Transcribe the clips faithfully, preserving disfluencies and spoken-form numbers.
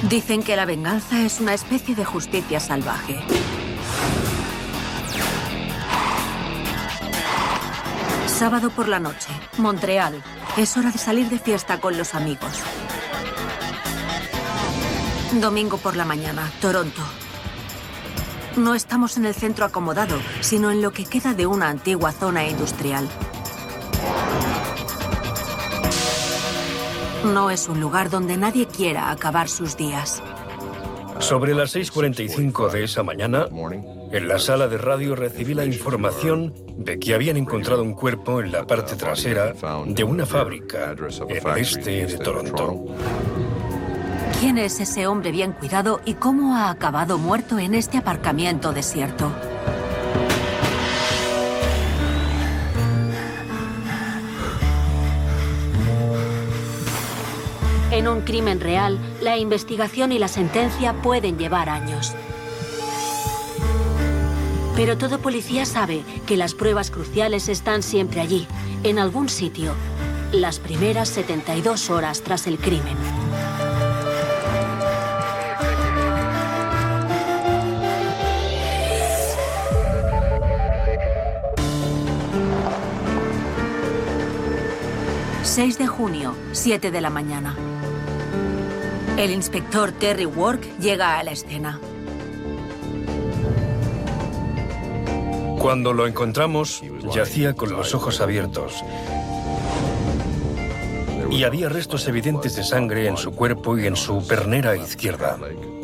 Dicen que la venganza es una especie de justicia salvaje. Sábado por la noche, Montreal. Es hora de salir de fiesta con los amigos. Domingo por la mañana, Toronto. No estamos en el centro acomodado, sino en lo que queda de una antigua zona industrial. No es un lugar donde nadie quiera acabar sus días. Sobre las seis cuarenta y cinco de esa mañana, en la sala de radio recibí la información de que habían encontrado un cuerpo en la parte trasera de una fábrica en el este de Toronto. ¿Quién es ese hombre bien cuidado y cómo ha acabado muerto en este aparcamiento desierto? En un crimen real, la investigación y la sentencia pueden llevar años. Pero todo policía sabe que las pruebas cruciales están siempre allí, en algún sitio, las primeras setenta y dos horas tras el crimen. seis de junio, siete de la mañana. El inspector Terry Work llega a la escena. Cuando lo encontramos, yacía con los ojos abiertos. Y había restos evidentes de sangre en su cuerpo y en su pernera izquierda.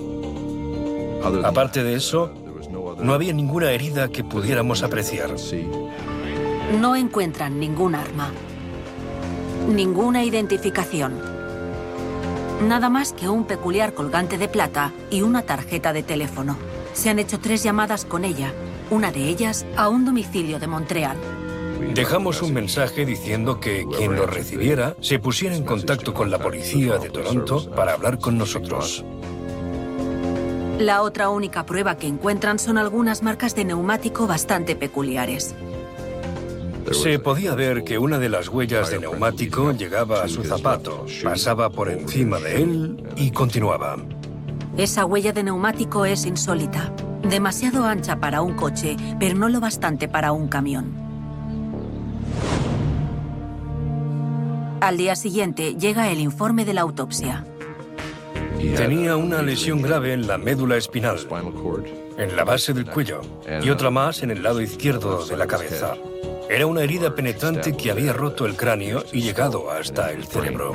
Aparte de eso, no había ninguna herida que pudiéramos apreciar. No encuentran ningún arma. Ninguna identificación. Nada más que un peculiar colgante de plata y una tarjeta de teléfono. Se han hecho tres llamadas con ella, una de ellas a un domicilio de Montreal. Dejamos un mensaje diciendo que quien lo recibiera se pusiera en contacto con la policía de Toronto para hablar con nosotros. La otra única prueba que encuentran son algunas marcas de neumático bastante peculiares. Se podía ver que una de las huellas de neumático llegaba a su zapato, pasaba por encima de él y continuaba. Esa huella de neumático es insólita. Demasiado ancha para un coche, pero no lo bastante para un camión. Al día siguiente llega el informe de la autopsia. Tenía una lesión grave en la médula espinal, en la base del cuello, y otra más en el lado izquierdo de la cabeza. Era una herida penetrante que había roto el cráneo y llegado hasta el cerebro.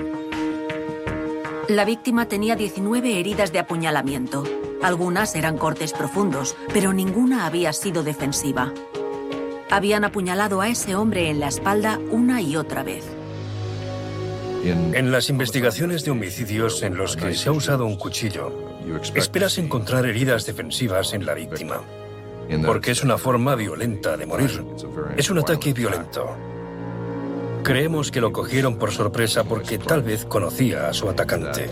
La víctima tenía diecinueve heridas de apuñalamiento. Algunas eran cortes profundos, pero ninguna había sido defensiva. Habían apuñalado a ese hombre en la espalda una y otra vez. En las investigaciones de homicidios en los que se ha usado un cuchillo, esperas encontrar heridas defensivas en la víctima. Porque es una forma violenta de morir. Es un ataque violento. Creemos que lo cogieron por sorpresa porque tal vez conocía a su atacante.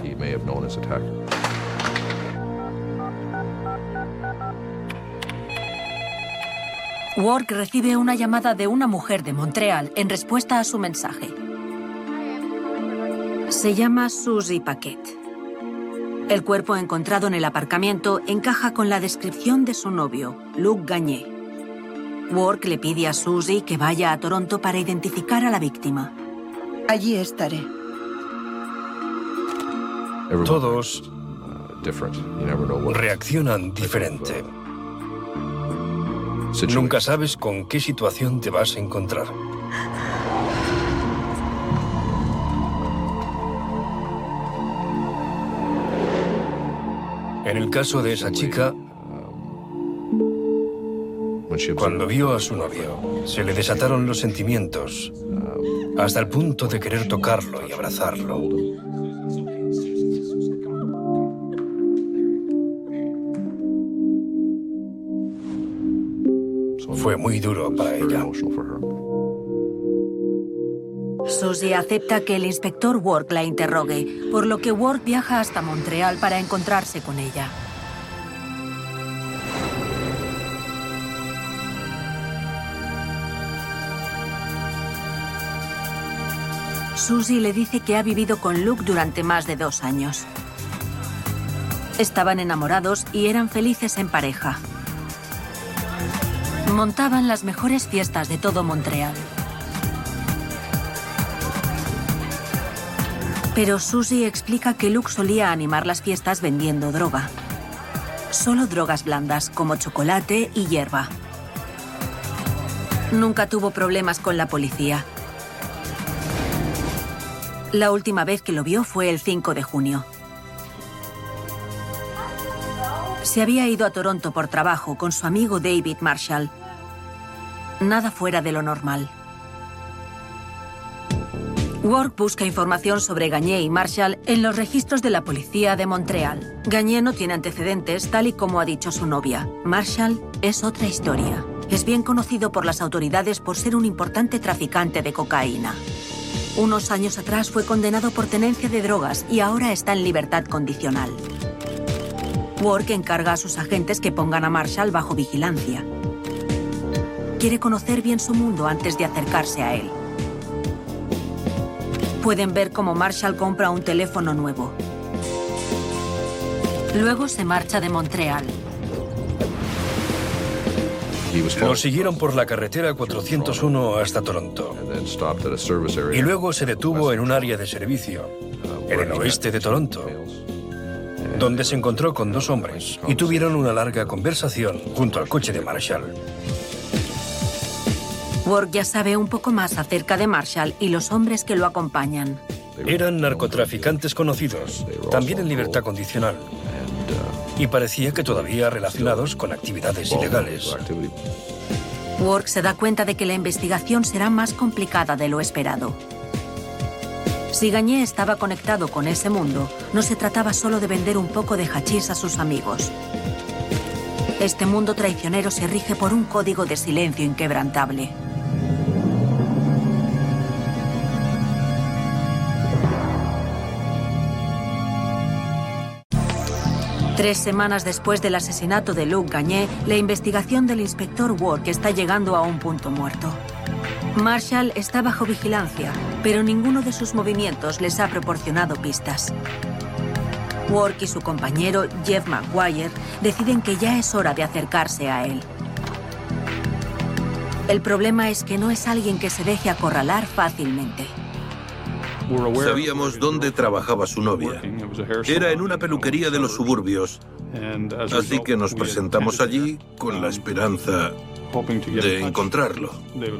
Work recibe una llamada de una mujer de Montreal en respuesta a su mensaje. Se llama Susie Paquette. El cuerpo encontrado en el aparcamiento encaja con la descripción de su novio, Luc Gagné. Work le pide a Susie que vaya a Toronto para identificar a la víctima. Allí estaré. Todos reaccionan diferente. Nunca sabes con qué situación te vas a encontrar. En el caso de esa chica, cuando vio a su novio, se le desataron los sentimientos, hasta el punto de querer tocarlo y abrazarlo. Fue muy duro para ella. Susie acepta que el inspector Work la interrogue, por lo que Work viaja hasta Montreal para encontrarse con ella. Susie le dice que ha vivido con Luc durante más de dos años. Estaban enamorados y eran felices en pareja. Montaban las mejores fiestas de todo Montreal. Pero Susie explica que Luke solía animar las fiestas vendiendo droga. Solo drogas blandas, como chocolate y hierba. Nunca tuvo problemas con la policía. La última vez que lo vio fue el cinco de junio. Se había ido a Toronto por trabajo con su amigo David Marshall. Nada fuera de lo normal. Work busca información sobre Gagné y Marshall en los registros de la policía de Montreal. Gagné no tiene antecedentes, tal y como ha dicho su novia. Marshall es otra historia. Es bien conocido por las autoridades por ser un importante traficante de cocaína. Unos años atrás fue condenado por tenencia de drogas y ahora está en libertad condicional. Work encarga a sus agentes que pongan a Marshall bajo vigilancia. Quiere conocer bien su mundo antes de acercarse a él. Pueden ver cómo Marshall compra un teléfono nuevo. Luego se marcha de Montreal. Lo siguieron por la carretera cuatrocientos uno hasta Toronto. Y luego se detuvo en un área de servicio, en el oeste de Toronto, donde se encontró con dos hombres y tuvieron una larga conversación junto al coche de Marshall. Work ya sabe un poco más acerca de Marshall y los hombres que lo acompañan. Eran narcotraficantes conocidos, también en libertad condicional. Y parecía que todavía relacionados con actividades ilegales. Work se da cuenta de que la investigación será más complicada de lo esperado. Si Gagné estaba conectado con ese mundo, no se trataba solo de vender un poco de hachís a sus amigos. Este mundo traicionero se rige por un código de silencio inquebrantable. Tres semanas después del asesinato de Luke Gagné, la investigación del inspector Work está llegando a un punto muerto. Marshall está bajo vigilancia, pero ninguno de sus movimientos les ha proporcionado pistas. Work y su compañero, Jeff McGuire, deciden que ya es hora de acercarse a él. El problema es que no es alguien que se deje acorralar fácilmente. Sabíamos dónde trabajaba su novia. Era en una peluquería de los suburbios. Así que nos presentamos allí con la esperanza de encontrarlo.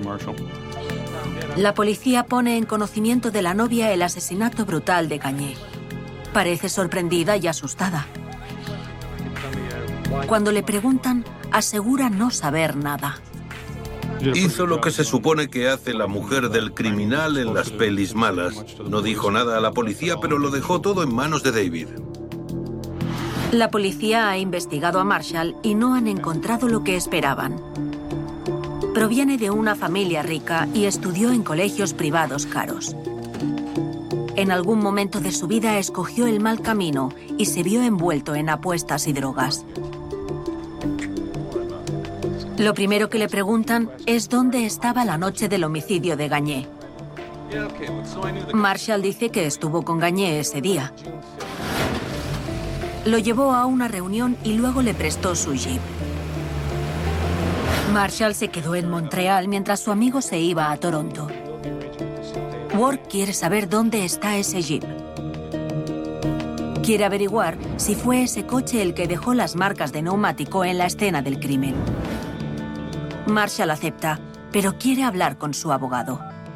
La policía pone en conocimiento de la novia el asesinato brutal de Gagné. Parece sorprendida y asustada. Cuando le preguntan, asegura no saber nada. Hizo lo que se supone que hace la mujer del criminal en las pelis malas. No dijo nada a la policía, pero lo dejó todo en manos de David. La policía ha investigado a Marshall y no han encontrado lo que esperaban. Proviene de una familia rica y estudió en colegios privados caros. En algún momento de su vida escogió el mal camino y se vio envuelto en apuestas y drogas. Lo primero que le preguntan es dónde estaba la noche del homicidio de Gagné. Marshall dice que estuvo con Gagné ese día. Lo llevó a una reunión y luego le prestó su jeep. Marshall se quedó en Montreal mientras su amigo se iba a Toronto. Work quiere saber dónde está ese jeep. Quiere averiguar si fue ese coche el que dejó las marcas de neumático en la escena del crimen. Marshall acepta, pero quiere hablar con su abogado.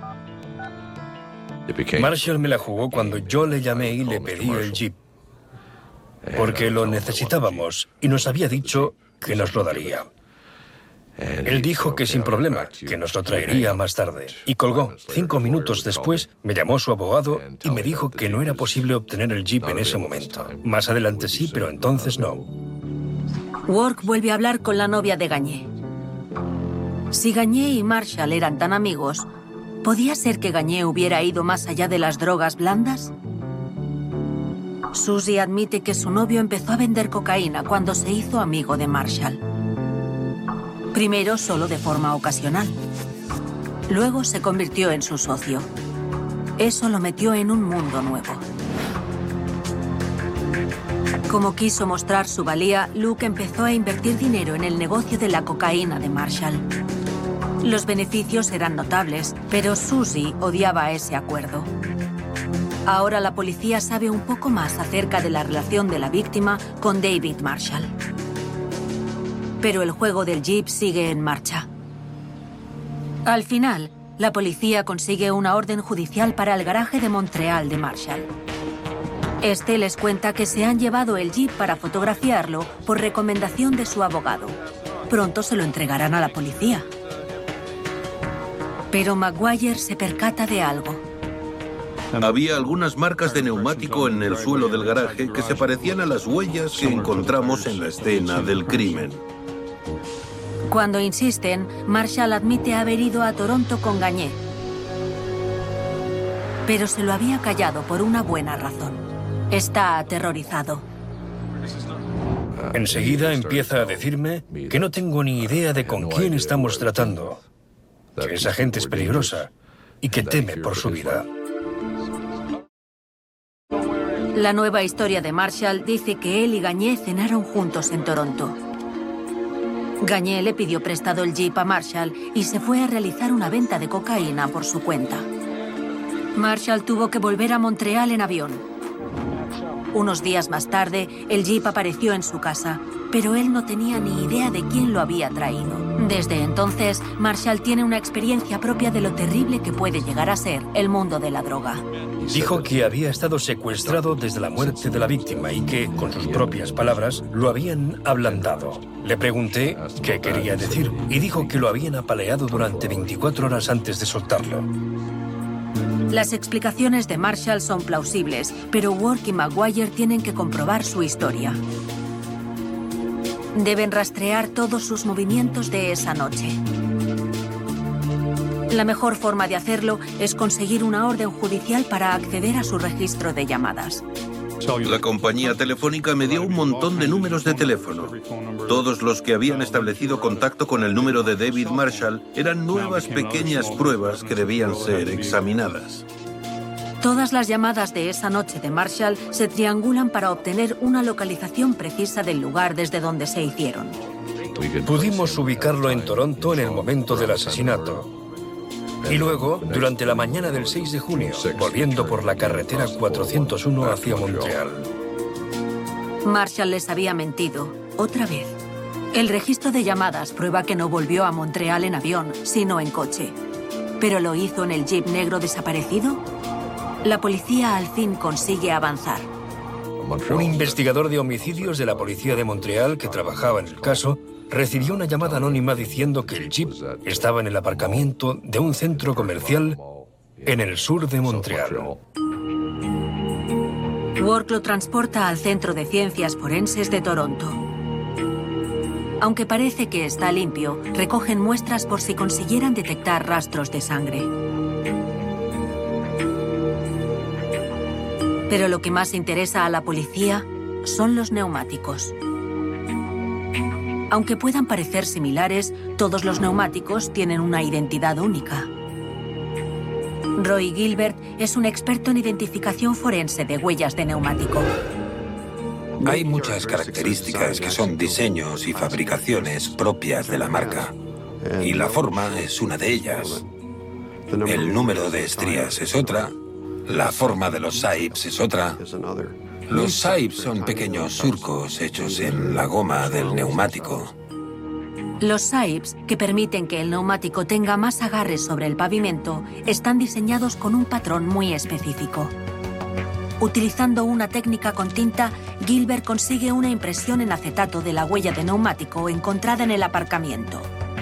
Marshall me la jugó cuando yo le llamé y le pedí el jeep, porque lo necesitábamos y nos había dicho que nos lo daría. Él dijo que sin problema, que nos lo traería más tarde, y colgó. Cinco minutos después me llamó su abogado y me dijo que no era posible obtener el jeep en ese momento. Más adelante sí, pero entonces no. Work vuelve a hablar con la novia de Gagné. Si Gagné y Marshall eran tan amigos, ¿podía ser que Gagné hubiera ido más allá de las drogas blandas? Susie admite que su novio empezó a vender cocaína cuando se hizo amigo de Marshall. Primero solo de forma ocasional. Luego se convirtió en su socio. Eso lo metió en un mundo nuevo. Como quiso mostrar su valía, Luke empezó a invertir dinero en el negocio de la cocaína de Marshall. Los beneficios eran notables, pero Susie odiaba ese acuerdo. Ahora la policía sabe un poco más acerca de la relación de la víctima con David Marshall. Pero el juego del Jeep sigue en marcha. Al final, la policía consigue una orden judicial para el garaje de Montreal de Marshall. Este les cuenta que se han llevado el Jeep para fotografiarlo por recomendación de su abogado. Pronto se lo entregarán a la policía. Pero Maguire se percata de algo. Había algunas marcas de neumático en el suelo del garaje que se parecían a las huellas que encontramos en la escena del crimen. Cuando insisten, Marshall admite haber ido a Toronto con Gagné. Pero se lo había callado por una buena razón. Está aterrorizado. Enseguida empieza a decirme que no tengo ni idea de con quién estamos tratando, que esa gente es peligrosa y que teme por su vida. La nueva historia de Marshall dice que él y Gagné cenaron juntos en Toronto. Gagné le pidió prestado el Jeep a Marshall y se fue a realizar una venta de cocaína por su cuenta. Marshall tuvo que volver a Montreal en avión. Unos días más tarde, el Jeep apareció en su casa, pero él no tenía ni idea de quién lo había traído. Desde entonces, Marshall tiene una experiencia propia de lo terrible que puede llegar a ser el mundo de la droga. Dijo que había estado secuestrado desde la muerte de la víctima y que, con sus propias palabras, lo habían ablandado. Le pregunté qué quería decir y dijo que lo habían apaleado durante veinticuatro horas antes de soltarlo. Las explicaciones de Marshall son plausibles, pero Work y Maguire tienen que comprobar su historia. Deben rastrear todos sus movimientos de esa noche. La mejor forma de hacerlo es conseguir una orden judicial para acceder a su registro de llamadas. La compañía telefónica me dio un montón de números de teléfono. Todos los que habían establecido contacto con el número de David Marshall eran nuevas pequeñas pruebas que debían ser examinadas. Todas las llamadas de esa noche de Marshall se triangulan para obtener una localización precisa del lugar desde donde se hicieron. Pudimos ubicarlo en Toronto en el momento del asesinato. Y luego, durante la mañana del seis de junio, volviendo por la carretera cuatrocientos uno hacia Montreal. Marshall les había mentido, otra vez. El registro de llamadas prueba que no volvió a Montreal en avión, sino en coche. ¿Pero lo hizo en el Jeep negro desaparecido? La policía al fin consigue avanzar. Un investigador de homicidios de la policía de Montreal que trabajaba en el caso recibió una llamada anónima diciendo que el Jeep estaba en el aparcamiento de un centro comercial en el sur de Montreal. Work lo transporta al Centro de Ciencias Forenses de Toronto. Aunque parece que está limpio, recogen muestras por si consiguieran detectar rastros de sangre. Pero lo que más interesa a la policía son los neumáticos. Aunque puedan parecer similares, todos los neumáticos tienen una identidad única. Roy Gilbert es un experto en identificación forense de huellas de neumático. Hay muchas características que son diseños y fabricaciones propias de la marca. Y la forma es una de ellas. El número de estrías es otra. La forma de los sipes es otra. Los sipes son pequeños surcos hechos en la goma del neumático. Los sipes, que permiten que el neumático tenga más agarre sobre el pavimento, están diseñados con un patrón muy específico. Utilizando una técnica con tinta, Gilbert consigue una impresión en acetato de la huella de neumático encontrada en el aparcamiento.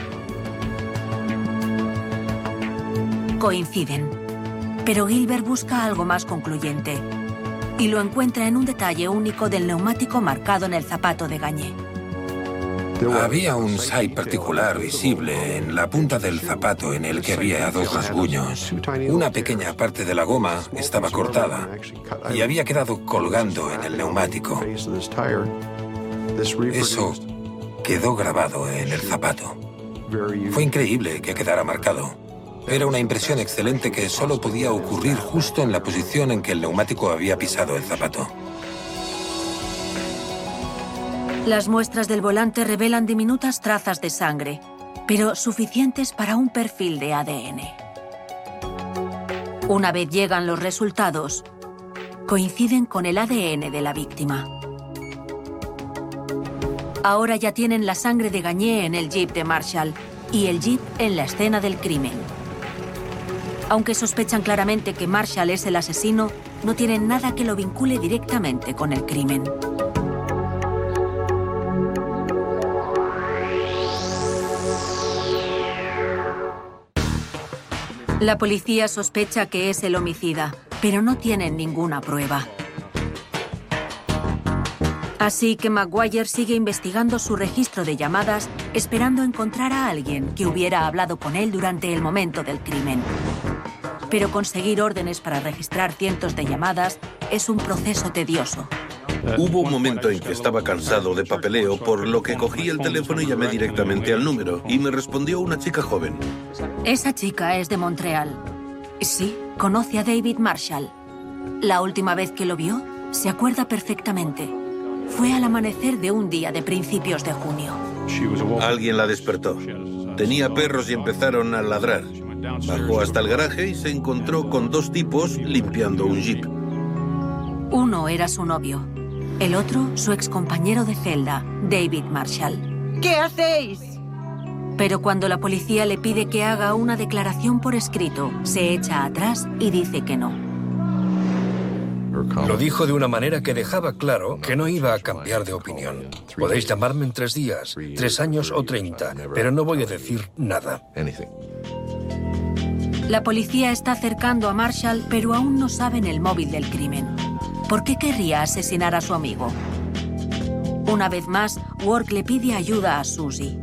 Coinciden, pero Gilbert busca algo más concluyente y lo encuentra en un detalle único del neumático marcado en el zapato de Gagné. Había un sipe particular visible en la punta del zapato en el que había dos rasguños. Una pequeña parte de la goma estaba cortada y había quedado colgando en el neumático. Eso quedó grabado en el zapato. Fue increíble que quedara marcado. Era una impresión excelente que solo podía ocurrir justo en la posición en que el neumático había pisado el zapato. Las muestras del volante revelan diminutas trazas de sangre, pero suficientes para un perfil de A D N. Una vez llegan los resultados, coinciden con el A D N de la víctima. Ahora ya tienen la sangre de Gagné en el jeep de Marshall y el jeep en la escena del crimen. Aunque sospechan claramente que Marshall es el asesino, no tienen nada que lo vincule directamente con el crimen. La policía sospecha que es el homicida, pero no tienen ninguna prueba. Así que Maguire sigue investigando su registro de llamadas, esperando encontrar a alguien que hubiera hablado con él durante el momento del crimen. Pero conseguir órdenes para registrar cientos de llamadas es un proceso tedioso. Hubo un momento en que estaba cansado de papeleo, por lo que cogí el teléfono y llamé directamente al número, y me respondió una chica joven. Esa chica es de Montreal. Sí, conoce a David Marshall. La última vez que lo vio, se acuerda perfectamente. Fue al amanecer de un día de principios de junio. Alguien la despertó. Tenía perros y empezaron a ladrar. Bajó hasta el garaje y se encontró con dos tipos limpiando un jeep. Uno era su novio. El otro, su excompañero de celda, David Marshall. ¿Qué hacéis? Pero cuando la policía le pide que haga una declaración por escrito, se echa atrás y dice que no. Lo dijo de una manera que dejaba claro que no iba a cambiar de opinión. Podéis llamarme en tres días, tres años o treinta, pero no voy a decir nada. La policía está acercando a Marshall, pero aún no saben el móvil del crimen. ¿Por qué querría asesinar a su amigo? Una vez más, Work le pide ayuda a Susie.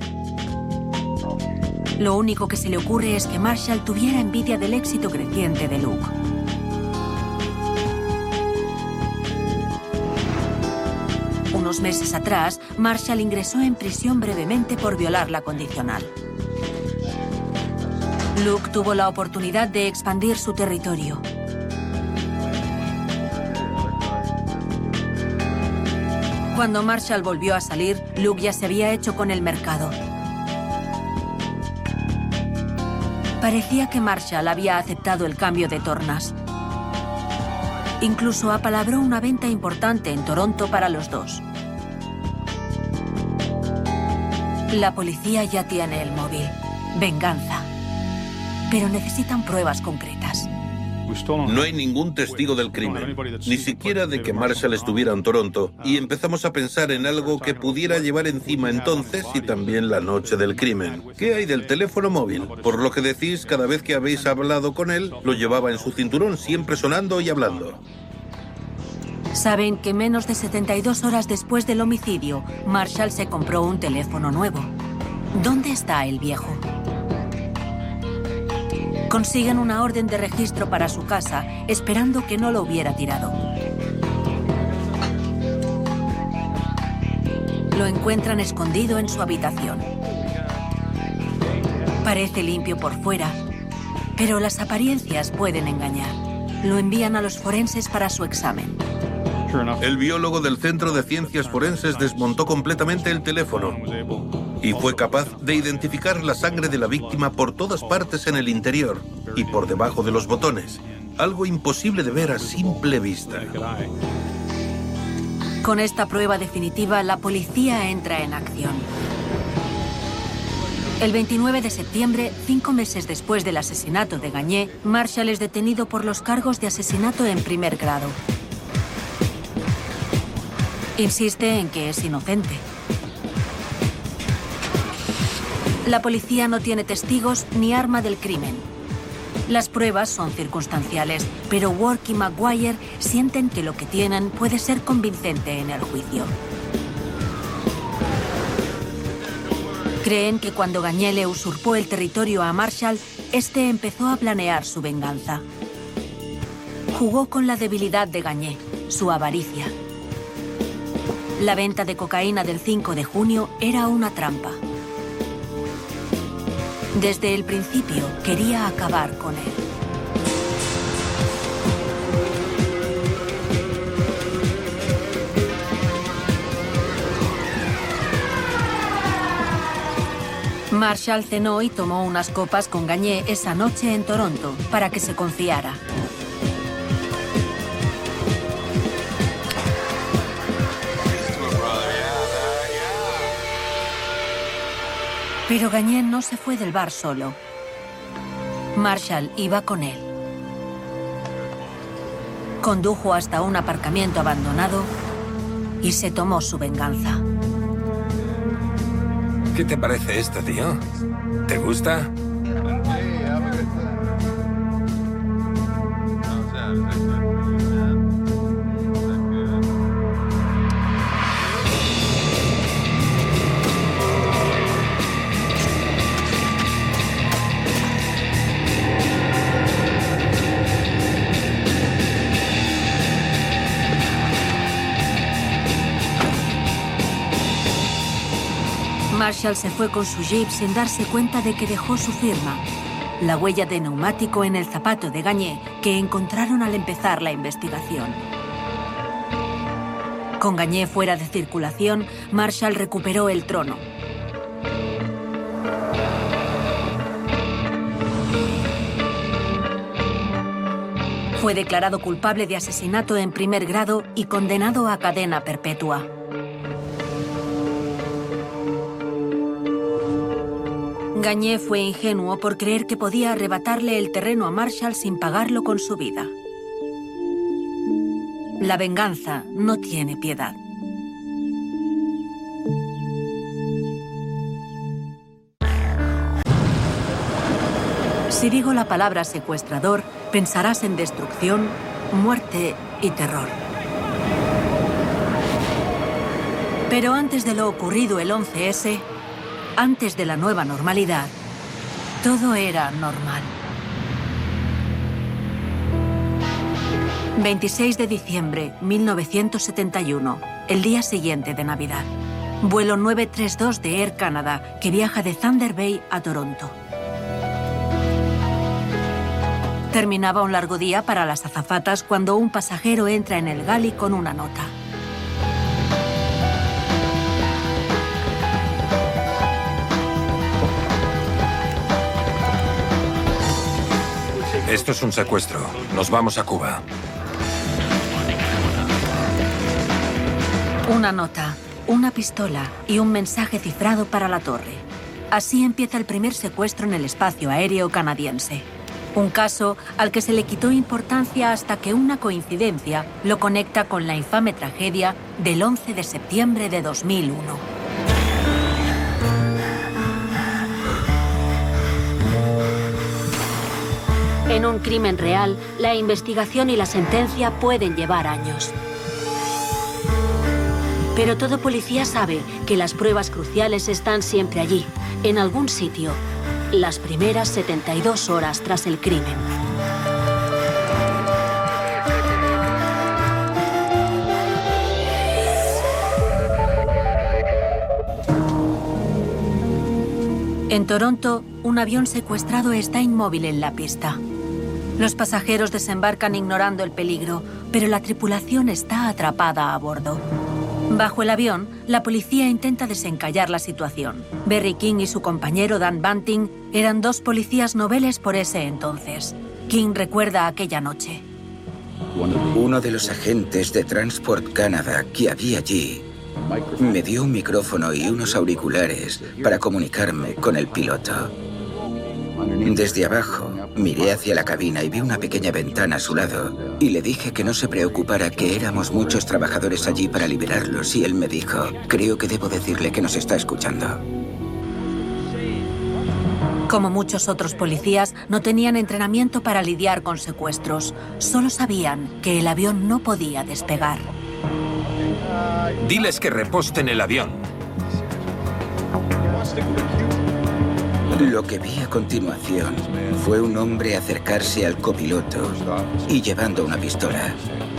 Lo único que se le ocurre es que Marshall tuviera envidia del éxito creciente de Luke. Unos meses atrás, Marshall ingresó en prisión brevemente por violar la condicional. Luke tuvo la oportunidad de expandir su territorio. Cuando Marshall volvió a salir, Luke ya se había hecho con el mercado. Parecía que Marshall había aceptado el cambio de tornas. Incluso apalabró una venta importante en Toronto para los dos. La policía ya tiene el móvil. Venganza. Pero necesitan pruebas concretas. No hay ningún testigo del crimen, ni siquiera de que Marshall estuviera en Toronto, y empezamos a pensar en algo que pudiera llevar encima entonces y también la noche del crimen. ¿Qué hay del teléfono móvil? Por lo que decís, cada vez que habéis hablado con él, lo llevaba en su cinturón, siempre sonando y hablando. Saben que menos de setenta y dos horas después del homicidio, Marshall se compró un teléfono nuevo. ¿Dónde está el viejo? Consiguen una orden de registro para su casa, esperando que no lo hubiera tirado. Lo encuentran escondido en su habitación. Parece limpio por fuera, pero las apariencias pueden engañar. Lo envían a los forenses para su examen. El biólogo del Centro de Ciencias Forenses desmontó completamente el teléfono y fue capaz de identificar la sangre de la víctima por todas partes en el interior y por debajo de los botones, algo imposible de ver a simple vista. Con esta prueba definitiva, la policía entra en acción. El veintinueve de septiembre, cinco meses después del asesinato de Gagné, Marshall es detenido por los cargos de asesinato en primer grado. Insiste en que es inocente. La policía no tiene testigos ni arma del crimen. Las pruebas son circunstanciales, pero Work y Maguire sienten que lo que tienen puede ser convincente en el juicio. Creen que cuando Gagné le usurpó el territorio a Marshall, este empezó a planear su venganza. Jugó con la debilidad de Gagné, su avaricia. La venta de cocaína del cinco de junio era una trampa. Desde el principio quería acabar con él. Marshall cenó y tomó unas copas con Gagné esa noche en Toronto para que se confiara. Pero Gagné no se fue del bar solo. Marshall iba con él. Condujo hasta un aparcamiento abandonado y se tomó su venganza. ¿Qué te parece esto, tío? ¿Te gusta? Marshall se fue con su jeep sin darse cuenta de que dejó su firma, la huella de neumático en el zapato de Gagné que encontraron al empezar la investigación. Con Gagné fuera de circulación, Marshall recuperó el trono. Fue declarado culpable de asesinato en primer grado y condenado a cadena perpetua. Gagné fue ingenuo por creer que podía arrebatarle el terreno a Marshall sin pagarlo con su vida. La venganza no tiene piedad. Si digo la palabra secuestrador, pensarás en destrucción, muerte y terror. Pero antes de lo ocurrido el once ese, antes de la nueva normalidad, todo era normal. veintiséis de diciembre de mil novecientos setenta y uno, el día siguiente de Navidad. Vuelo nueve treinta y dos de Air Canada, que viaja de Thunder Bay a Toronto. Terminaba un largo día para las azafatas cuando un pasajero entra en el galley con una nota. Esto es un secuestro. Nos vamos a Cuba. Una nota, una pistola y un mensaje cifrado para la torre. Así empieza el primer secuestro en el espacio aéreo canadiense. Un caso al que se le quitó importancia hasta que una coincidencia lo conecta con la infame tragedia del once de septiembre de dos mil uno. En un crimen real, la investigación y la sentencia pueden llevar años. Pero todo policía sabe que las pruebas cruciales están siempre allí, en algún sitio, las primeras setenta y dos horas tras el crimen. En Toronto, un avión secuestrado está inmóvil en la pista. Los pasajeros desembarcan ignorando el peligro, pero la tripulación está atrapada a bordo. Bajo el avión, la policía intenta desencallar la situación. Barry King y su compañero Dan Bunting eran dos policías noveles por ese entonces. King recuerda aquella noche. Uno de los agentes de Transport Canada que había allí me dio un micrófono y unos auriculares para comunicarme con el piloto. Desde abajo, miré hacia la cabina y vi una pequeña ventana a su lado y le dije que no se preocupara, que éramos muchos trabajadores allí para liberarlos, y él me dijo, creo que debo decirle que nos está escuchando. Como muchos otros policías, no tenían entrenamiento para lidiar con secuestros. Solo sabían que el avión no podía despegar. Diles que reposten el avión. Lo que vi a continuación fue un hombre acercarse al copiloto y llevando una pistola.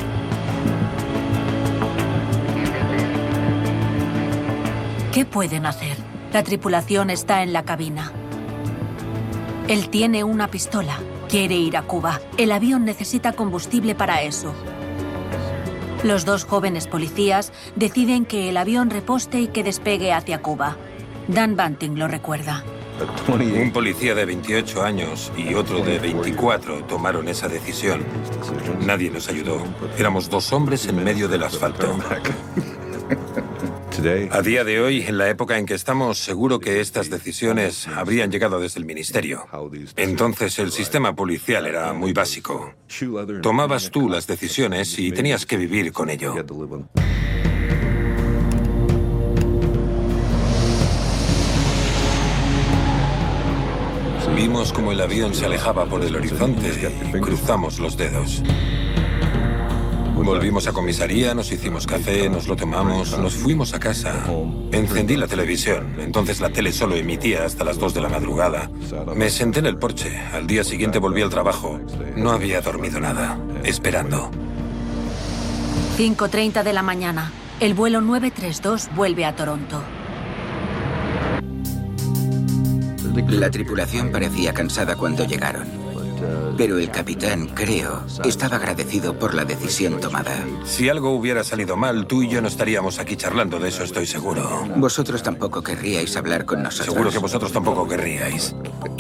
¿Qué pueden hacer? La tripulación está en la cabina. Él tiene una pistola. Quiere ir a Cuba. El avión necesita combustible para eso. Los dos jóvenes policías deciden que el avión reposte y que despegue hacia Cuba. Dan Bunting lo recuerda. Un policía de veintiocho años y otro de veinticuatro tomaron esa decisión. Nadie nos ayudó. Éramos dos hombres en medio del asfalto. A día de hoy, en la época en que estamos, seguro que estas decisiones habrían llegado desde el ministerio. Entonces el sistema policial era muy básico. Tomabas tú las decisiones y tenías que vivir con ello. Vimos como el avión se alejaba por el horizonte y cruzamos los dedos. Volvimos a comisaría, nos hicimos café, nos lo tomamos, nos fuimos a casa. Encendí la televisión, entonces la tele solo emitía hasta las dos de la madrugada. Me senté en el porche, al día siguiente volví al trabajo. No había dormido nada, esperando. cinco treinta de la mañana. El vuelo nueve treinta y dos vuelve a Toronto. La tripulación parecía cansada cuando llegaron. Pero el capitán, creo, estaba agradecido por la decisión tomada. Si algo hubiera salido mal, tú y yo no estaríamos aquí charlando, de eso estoy seguro. Vosotros tampoco querríais hablar con nosotros. Seguro que vosotros tampoco querríais.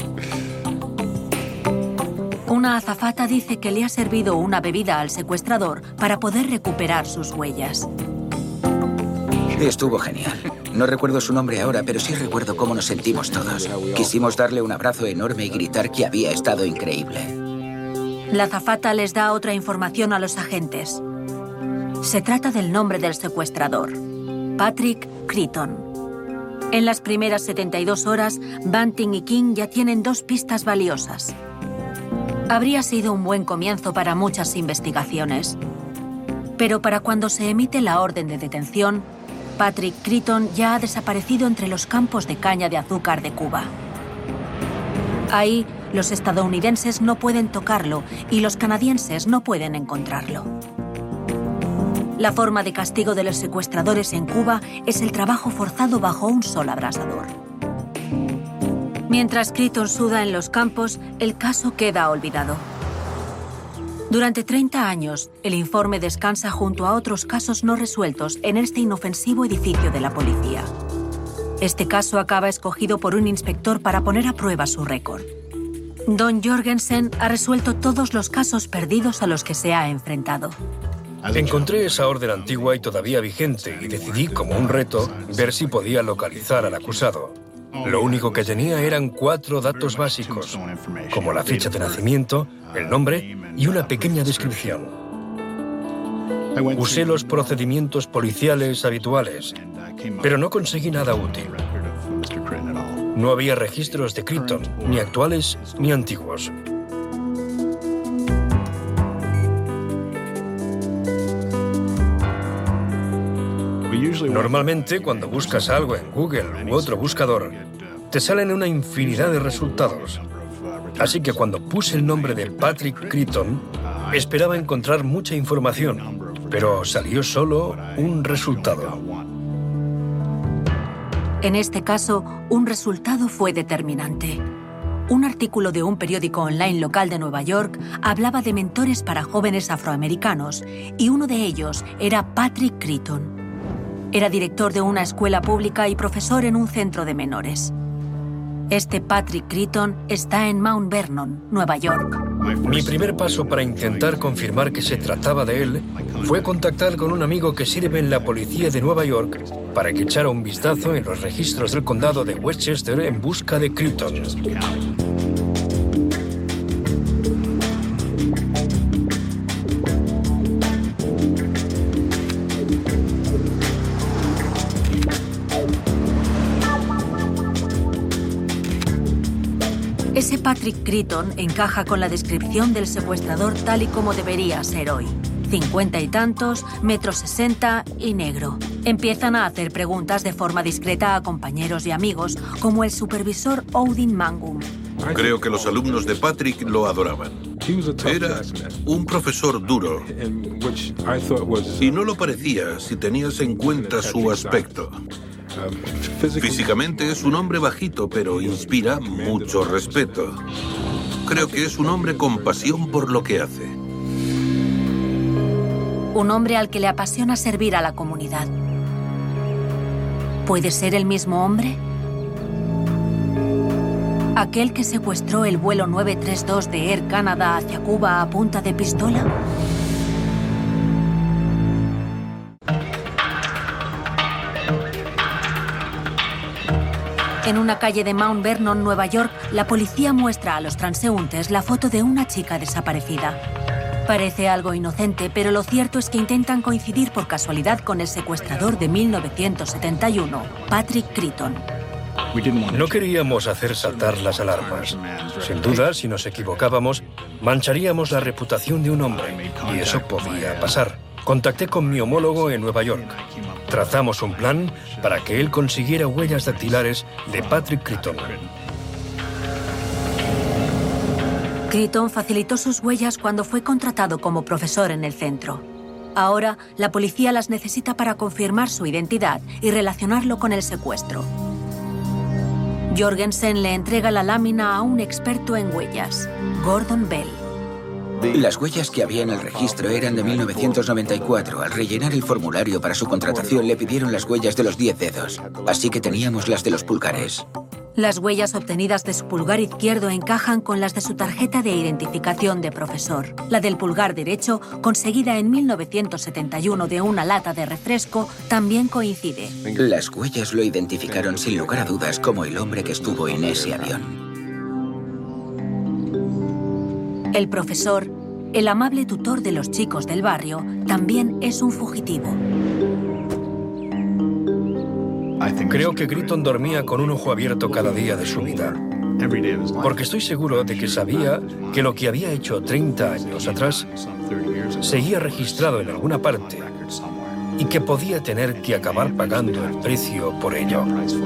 Una azafata dice que le ha servido una bebida al secuestrador para poder recuperar sus huellas. Estuvo genial. No recuerdo su nombre ahora, pero sí recuerdo cómo nos sentimos todos. Quisimos darle un abrazo enorme y gritar que había estado increíble. La azafata les da otra información a los agentes. Se trata del nombre del secuestrador, Patrick Creighton. En las primeras setenta y dos horas, Bunting y King ya tienen dos pistas valiosas. Habría sido un buen comienzo para muchas investigaciones. Pero para cuando se emite la orden de detención, Patrick Creighton ya ha desaparecido entre los campos de caña de azúcar de Cuba. Ahí, los estadounidenses no pueden tocarlo y los canadienses no pueden encontrarlo. La forma de castigo de los secuestradores en Cuba es el trabajo forzado bajo un sol abrasador. Mientras Creighton suda en los campos, el caso queda olvidado. Durante treinta años, el informe descansa junto a otros casos no resueltos en este inofensivo edificio de la policía. Este caso acaba escogido por un inspector para poner a prueba su récord. Don Jorgensen ha resuelto todos los casos perdidos a los que se ha enfrentado. Encontré esa orden antigua y todavía vigente y decidí, como un reto, ver si podía localizar al acusado. Lo único que tenía eran cuatro datos básicos, como la fecha de nacimiento, el nombre y una pequeña descripción. Usé los procedimientos policiales habituales, pero no conseguí nada útil. No había registros de Creighton, ni actuales ni antiguos. Normalmente, cuando buscas algo en Google u otro buscador, te salen una infinidad de resultados. Así que cuando puse el nombre de Patrick Creighton, esperaba encontrar mucha información, pero salió solo un resultado. En este caso, un resultado fue determinante. Un artículo de un periódico online local de Nueva York hablaba de mentores para jóvenes afroamericanos y uno de ellos era Patrick Creighton. Era director de una escuela pública y profesor en un centro de menores. Este Patrick Creighton está en Mount Vernon, Nueva York. Mi primer paso para intentar confirmar que se trataba de él fue contactar con un amigo que sirve en la policía de Nueva York para que echara un vistazo en los registros del condado de Westchester en busca de Creighton. Ese Patrick Creighton encaja con la descripción del secuestrador tal y como debería ser hoy. Cincuenta y tantos, metro sesenta y negro. Empiezan a hacer preguntas de forma discreta a compañeros y amigos, como el supervisor Odin Mangum. Creo que los alumnos de Patrick lo adoraban. Era un profesor duro. Y no lo parecía si tenías en cuenta su aspecto. Físicamente es un hombre bajito, pero inspira mucho respeto. Creo que es un hombre con pasión por lo que hace. Un hombre al que le apasiona servir a la comunidad. ¿Puede ser el mismo hombre? ¿Aquel que secuestró el vuelo nueve tres dos de Air Canada hacia Cuba a punta de pistola? En una calle de Mount Vernon, Nueva York, la policía muestra a los transeúntes la foto de una chica desaparecida. Parece algo inocente, pero lo cierto es que intentan coincidir por casualidad con el secuestrador de mil novecientos setenta y uno, Patrick Creighton. No queríamos hacer saltar las alarmas. Sin duda, si nos equivocábamos, mancharíamos la reputación de un hombre, y eso podía pasar. Contacté con mi homólogo en Nueva York. Trazamos un plan para que él consiguiera huellas dactilares de Patrick Creighton. Creighton facilitó sus huellas cuando fue contratado como profesor en el centro. Ahora, la policía las necesita para confirmar su identidad y relacionarlo con el secuestro. Jorgensen le entrega la lámina a un experto en huellas, Gordon Bell. Las huellas que había en el registro eran de mil novecientos noventa y cuatro. Al rellenar el formulario para su contratación le pidieron las huellas de los diez dedos, así que teníamos las de los pulgares. Las huellas obtenidas de su pulgar izquierdo encajan con las de su tarjeta de identificación de profesor. La del pulgar derecho, conseguida en mil novecientos setenta y uno de una lata de refresco, también coincide. Las huellas lo identificaron sin lugar a dudas como el hombre que estuvo en ese avión. El profesor, el amable tutor de los chicos del barrio, también es un fugitivo. Creo que Creighton dormía con un ojo abierto cada día de su vida. Porque estoy seguro de que sabía que lo que había hecho treinta años atrás seguía registrado en alguna parte y que podía tener que acabar pagando el precio por ello.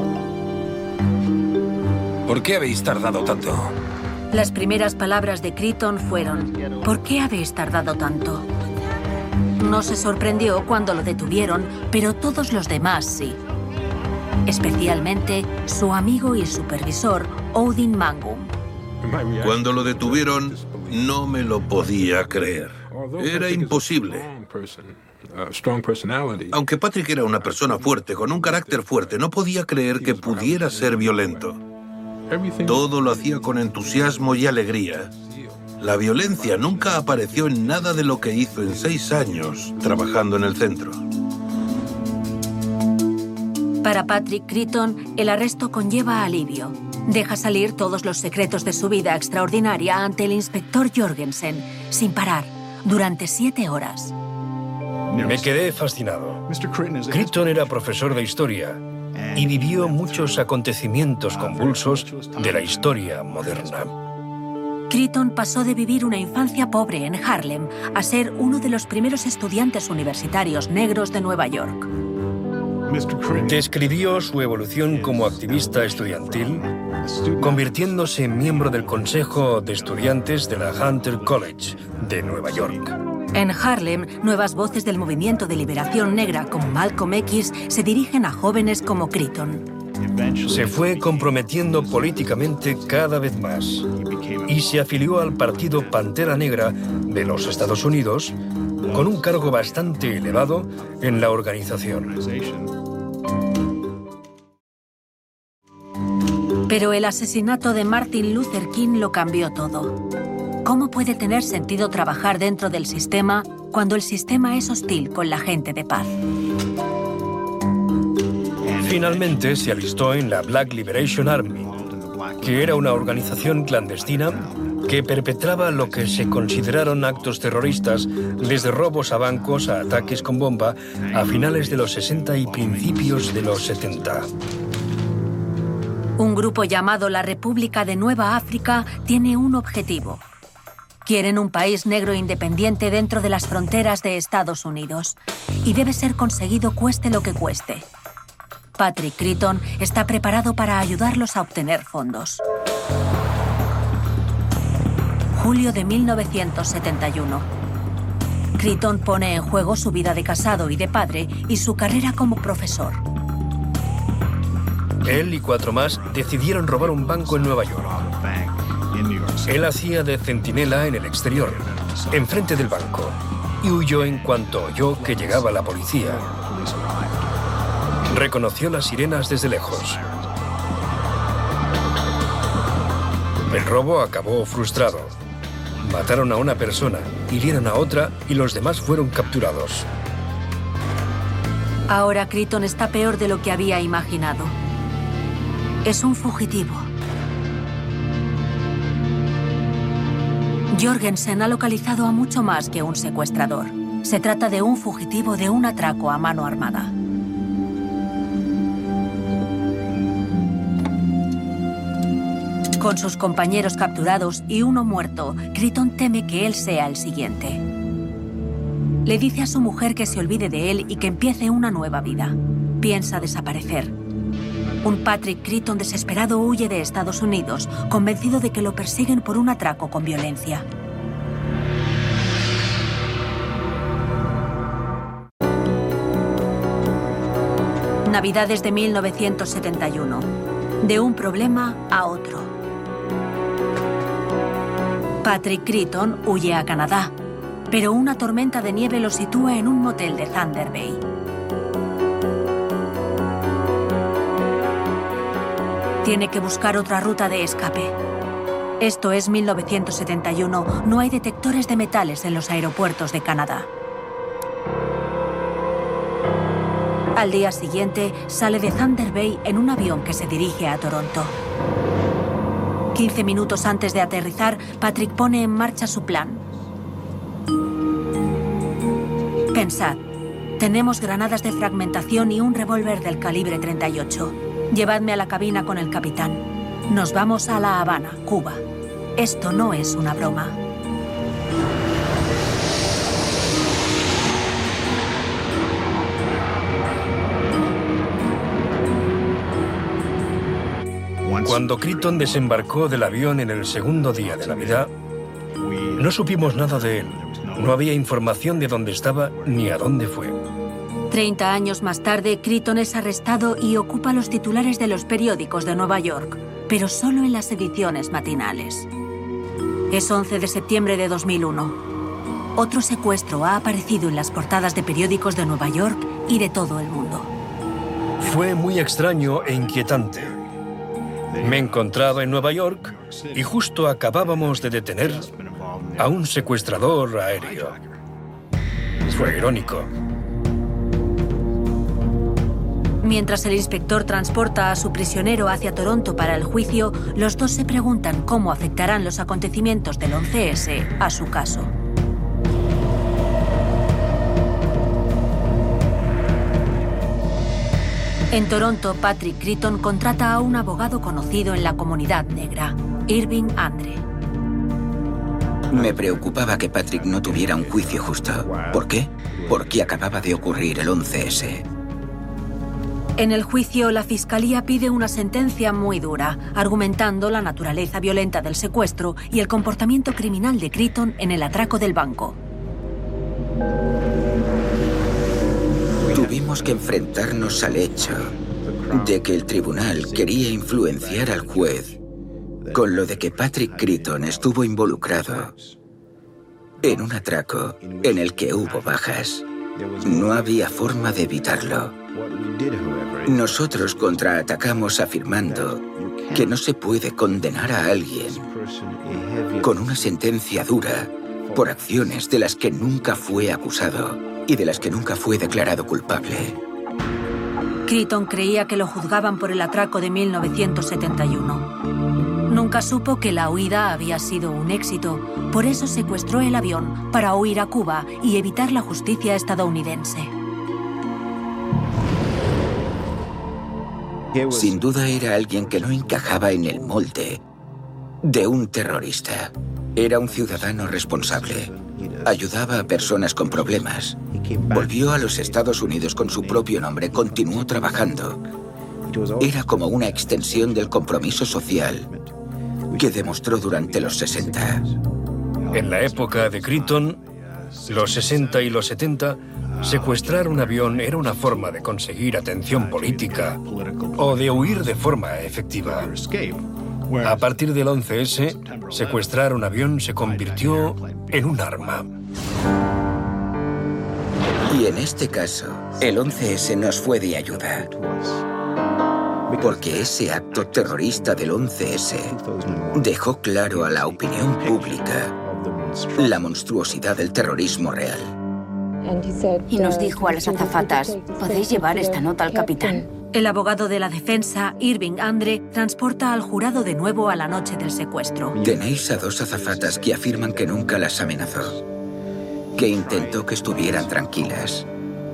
¿Por qué habéis tardado tanto? Las primeras palabras de Creighton fueron: ¿por qué habéis tardado tanto? No se sorprendió cuando lo detuvieron, pero todos los demás sí. Especialmente su amigo y supervisor, Odin Mangum. Cuando lo detuvieron, no me lo podía creer. Era imposible. Aunque Patrick era una persona fuerte, con un carácter fuerte, no podía creer que pudiera ser violento. Todo lo hacía con entusiasmo y alegría. La violencia nunca apareció en nada de lo que hizo en seis años trabajando en el centro. Para Patrick Creighton, el arresto conlleva alivio. Deja salir todos los secretos de su vida extraordinaria ante el inspector Jorgensen, sin parar, durante siete horas. Me quedé fascinado. Creighton era profesor de historia y vivió muchos acontecimientos convulsos de la historia moderna. Creighton pasó de vivir una infancia pobre en Harlem a ser uno de los primeros estudiantes universitarios negros de Nueva York. Describió su evolución como activista estudiantil, convirtiéndose en miembro del Consejo de Estudiantes de la Hunter College de Nueva York. En Harlem, nuevas voces del movimiento de liberación negra como Malcolm X se dirigen a jóvenes como Creighton. Se fue comprometiendo políticamente cada vez más y se afilió al partido Pantera Negra de los Estados Unidos con un cargo bastante elevado en la organización. Pero el asesinato de Martin Luther King lo cambió todo. ¿Cómo puede tener sentido trabajar dentro del sistema cuando el sistema es hostil con la gente de paz? Finalmente se alistó en la Black Liberation Army, que era una organización clandestina que perpetraba lo que se consideraron actos terroristas, desde robos a bancos a ataques con bomba, a finales de los sesenta y principios de los setenta. Un grupo llamado la República de Nueva África tiene un objetivo. Quieren un país negro independiente dentro de las fronteras de Estados Unidos. Y debe ser conseguido cueste lo que cueste. Patrick Creighton está preparado para ayudarlos a obtener fondos. Julio de mil novecientos setenta y uno. Creighton pone en juego su vida de casado y de padre y su carrera como profesor. Él y cuatro más decidieron robar un banco en Nueva York. Él hacía de centinela en el exterior, enfrente del banco, y huyó en cuanto oyó que llegaba la policía. Reconoció las sirenas desde lejos. El robo acabó frustrado. Mataron a una persona, hirieron a otra y los demás fueron capturados. Ahora Kryton está peor de lo que había imaginado. Es un fugitivo. Jorgensen ha localizado a mucho más que un secuestrador. Se trata de un fugitivo de un atraco a mano armada. Con sus compañeros capturados y uno muerto, Kryton teme que él sea el siguiente. Le dice a su mujer que se olvide de él y que empiece una nueva vida. Piensa desaparecer. Un Patrick Kryton desesperado huye de Estados Unidos, convencido de que lo persiguen por un atraco con violencia. Navidades de mil novecientos setenta y uno. De un problema a otro. Patrick Kryton huye a Canadá, pero una tormenta de nieve lo sitúa en un motel de Thunder Bay. Tiene que buscar otra ruta de escape. Esto es mil novecientos setenta y uno. No hay detectores de metales en los aeropuertos de Canadá. Al día siguiente, sale de Thunder Bay en un avión que se dirige a Toronto. Quince minutos antes de aterrizar, Patrick pone en marcha su plan. Pensad, tenemos granadas de fragmentación y un revólver del calibre treinta y ocho. Llevadme a la cabina con el capitán. Nos vamos a La Habana, Cuba. Esto no es una broma. Cuando Kryton desembarcó del avión en el segundo día de Navidad, no supimos nada de él. No había información de dónde estaba ni a dónde fue. Treinta años más tarde, Kryton es arrestado y ocupa los titulares de los periódicos de Nueva York, pero solo en las ediciones matinales. Es once de septiembre de dos mil uno. Otro secuestro ha aparecido en las portadas de periódicos de Nueva York y de todo el mundo. Fue muy extraño e inquietante. Me encontraba en Nueva York y justo acabábamos de detener a un secuestrador aéreo. Fue irónico. Mientras el inspector transporta a su prisionero hacia Toronto para el juicio, los dos se preguntan cómo afectarán los acontecimientos del once ese a su caso. En Toronto, Patrick Kryton contrata a un abogado conocido en la comunidad negra, Irving Andre. Me preocupaba que Patrick no tuviera un juicio justo. ¿Por qué? Porque acababa de ocurrir el once ese. En el juicio, la fiscalía pide una sentencia muy dura, argumentando la naturaleza violenta del secuestro y el comportamiento criminal de Kryton en el atraco del banco. Tuvimos que enfrentarnos al hecho de que el tribunal quería influenciar al juez con lo de que Patrick Kryton estuvo involucrado en un atraco en el que hubo bajas. No había forma de evitarlo. Nosotros contraatacamos afirmando que no se puede condenar a alguien con una sentencia dura por acciones de las que nunca fue acusado y de las que nunca fue declarado culpable. Kryton creía que lo juzgaban por el atraco de mil novecientos setenta y uno. Nunca supo que la huida había sido un éxito, por eso secuestró el avión para huir a Cuba y evitar la justicia estadounidense. Sin duda era alguien que no encajaba en el molde de un terrorista. Era un ciudadano responsable. Ayudaba a personas con problemas. Volvió a los Estados Unidos con su propio nombre, continuó trabajando. Era como una extensión del compromiso social que demostró durante los sesenta. En la época de Kryton, los sesenta y los setenta, secuestrar un avión era una forma de conseguir atención política o de huir de forma efectiva. A partir del once ese, secuestrar un avión se convirtió en un arma. Y en este caso, el once ese nos fue de ayuda. porque ese acto terrorista del once ese dejó claro a la opinión pública la monstruosidad del terrorismo real. Y nos dijo a las azafatas, ¿podéis llevar esta nota al capitán? El abogado de la defensa, Irving Andre, transporta al jurado de nuevo a la noche del secuestro. Tenéis a dos azafatas que afirman que nunca las amenazó, que intentó que estuvieran tranquilas.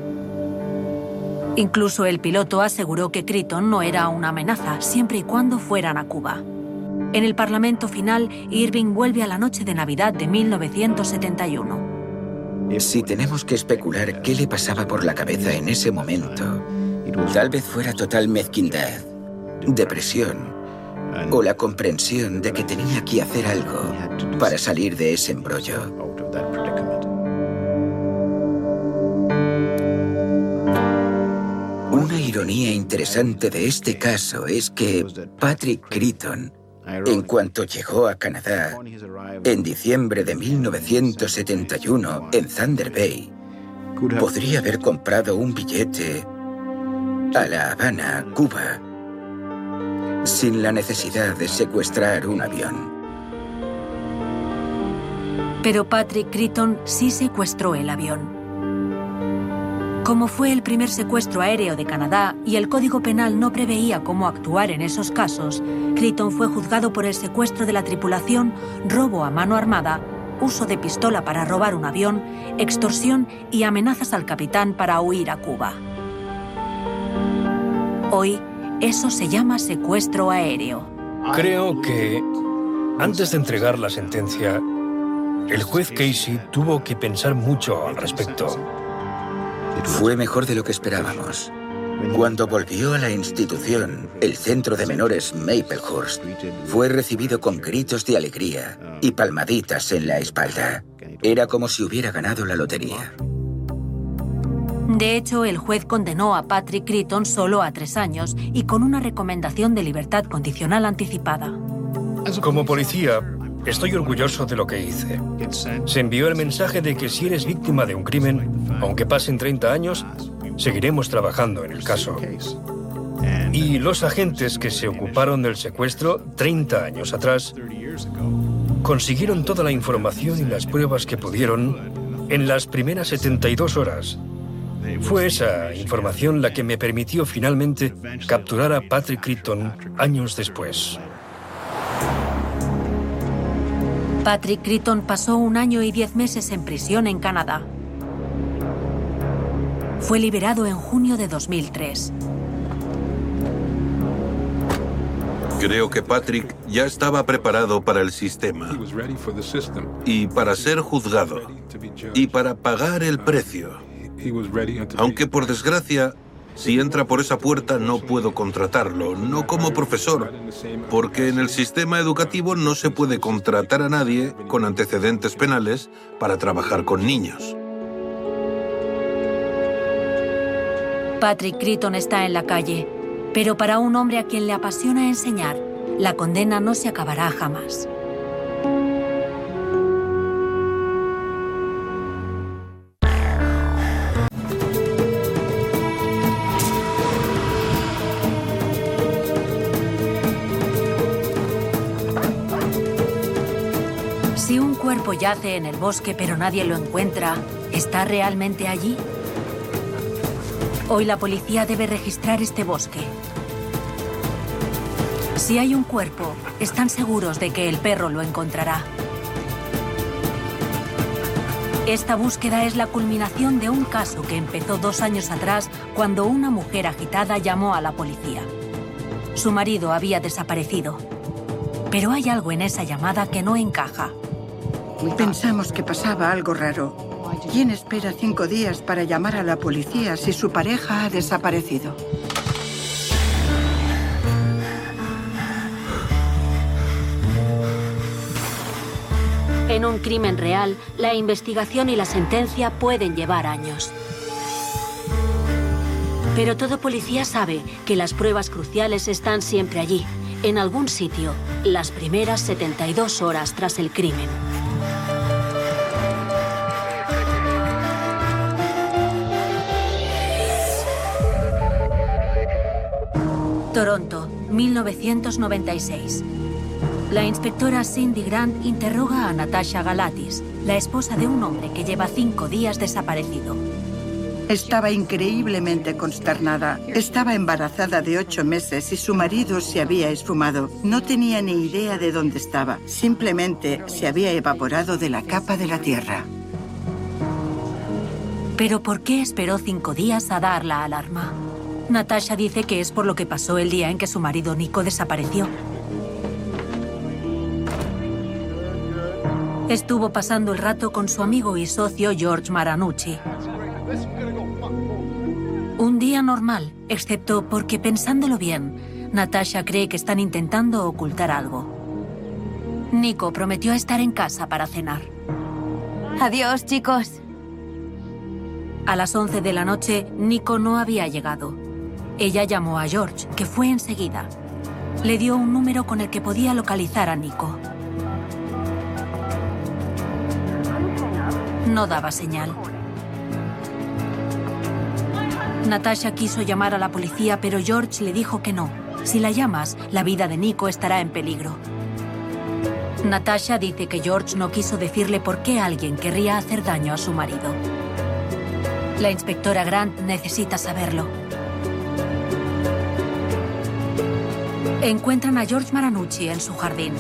Incluso el piloto aseguró que Critton no era una amenaza, siempre y cuando fueran a Cuba. En el parlamento final, Irving vuelve a la noche de Navidad de mil novecientos setenta y uno. Si tenemos que especular qué le pasaba por la cabeza en ese momento, tal vez fuera total mezquindad, depresión o la comprensión de que tenía que hacer algo para salir de ese embrollo. Una ironía interesante de este caso es que Patrick Critton, en cuanto llegó a Canadá, en diciembre de mil novecientos setenta y uno, en Thunder Bay, podría haber comprado un billete a La Habana, Cuba, sin la necesidad de secuestrar un avión. Pero Patrick Critton sí secuestró el avión. Como fue el primer secuestro aéreo de Canadá y el Código Penal no preveía cómo actuar en esos casos, Critton fue juzgado por el secuestro de la tripulación, robo a mano armada, uso de pistola para robar un avión, extorsión y amenazas al capitán para huir a Cuba. Hoy, eso se llama secuestro aéreo. Creo que, antes de entregar la sentencia, el juez Casey tuvo que pensar mucho al respecto. Fue mejor de lo que esperábamos. Cuando volvió a la institución, el centro de menores Maplehurst fue recibido con gritos de alegría y palmaditas en la espalda. Era como si hubiera ganado la lotería. De hecho, el juez condenó a Patrick Critton solo a tres años y con una recomendación de libertad condicional anticipada. Como policía, estoy orgulloso de lo que hice. Se envió el mensaje de que si eres víctima de un crimen, aunque pasen treinta años, seguiremos trabajando en el caso. Y los agentes que se ocuparon del secuestro treinta años atrás consiguieron toda la información y las pruebas que pudieron en las primeras setenta y dos horas. Fue esa información la que me permitió finalmente capturar a Patrick Critton años después. Patrick Critton pasó un año y diez meses en prisión en Canadá. Fue liberado en junio de dos mil tres. Creo que Patrick ya estaba preparado para el sistema y para ser juzgado y para pagar el precio. Aunque por desgracia, si entra por esa puerta no puedo contratarlo, no como profesor, porque en el sistema educativo no se puede contratar a nadie con antecedentes penales para trabajar con niños. Patrick Critton está en la calle, pero para un hombre a quien le apasiona enseñar, la condena no se acabará jamás. Si un cuerpo yace en el bosque pero nadie lo encuentra, ¿está realmente allí? Hoy la policía debe registrar este bosque. Si hay un cuerpo, están seguros de que el perro lo encontrará. Esta búsqueda es la culminación de un caso que empezó dos años atrás cuando una mujer agitada llamó a la policía. Su marido había desaparecido. Pero hay algo en esa llamada que no encaja. Pensamos que pasaba algo raro. ¿Quién espera cinco días para llamar a la policía si su pareja ha desaparecido? En un crimen real, la investigación y la sentencia pueden llevar años. Pero todo policía sabe que las pruebas cruciales están siempre allí, en algún sitio, las primeras setenta y dos horas tras el crimen. Toronto, mil novecientos noventa y seis. La inspectora Cindy Grant interroga a Natasha Galatis, la esposa de un hombre que lleva cinco días desaparecido. Estaba increíblemente consternada. Estaba embarazada de ocho meses y su marido se había esfumado. No tenía ni idea de dónde estaba. Simplemente se había evaporado de la capa de la tierra. ¿Pero por qué esperó cinco días a dar la alarma? Natasha dice que es por lo que pasó el día en que su marido Nico desapareció. Estuvo pasando el rato con su amigo y socio George Maranucci. Un día normal, excepto porque, pensándolo bien, Natasha cree que están intentando ocultar algo. Nico prometió estar en casa para cenar. Adiós, chicos. A las once de la noche, Nico no había llegado. Ella llamó a George, que fue enseguida. Le dio un número con el que podía localizar a Nico. No daba señal. Natasha quiso llamar a la policía, pero George le dijo que no. Si la llamas, la vida de Nico estará en peligro. Natasha dice que George no quiso decirle por qué alguien querría hacer daño a su marido. La inspectora Grant necesita saberlo. Encuentran a George Maranucci en su jardín.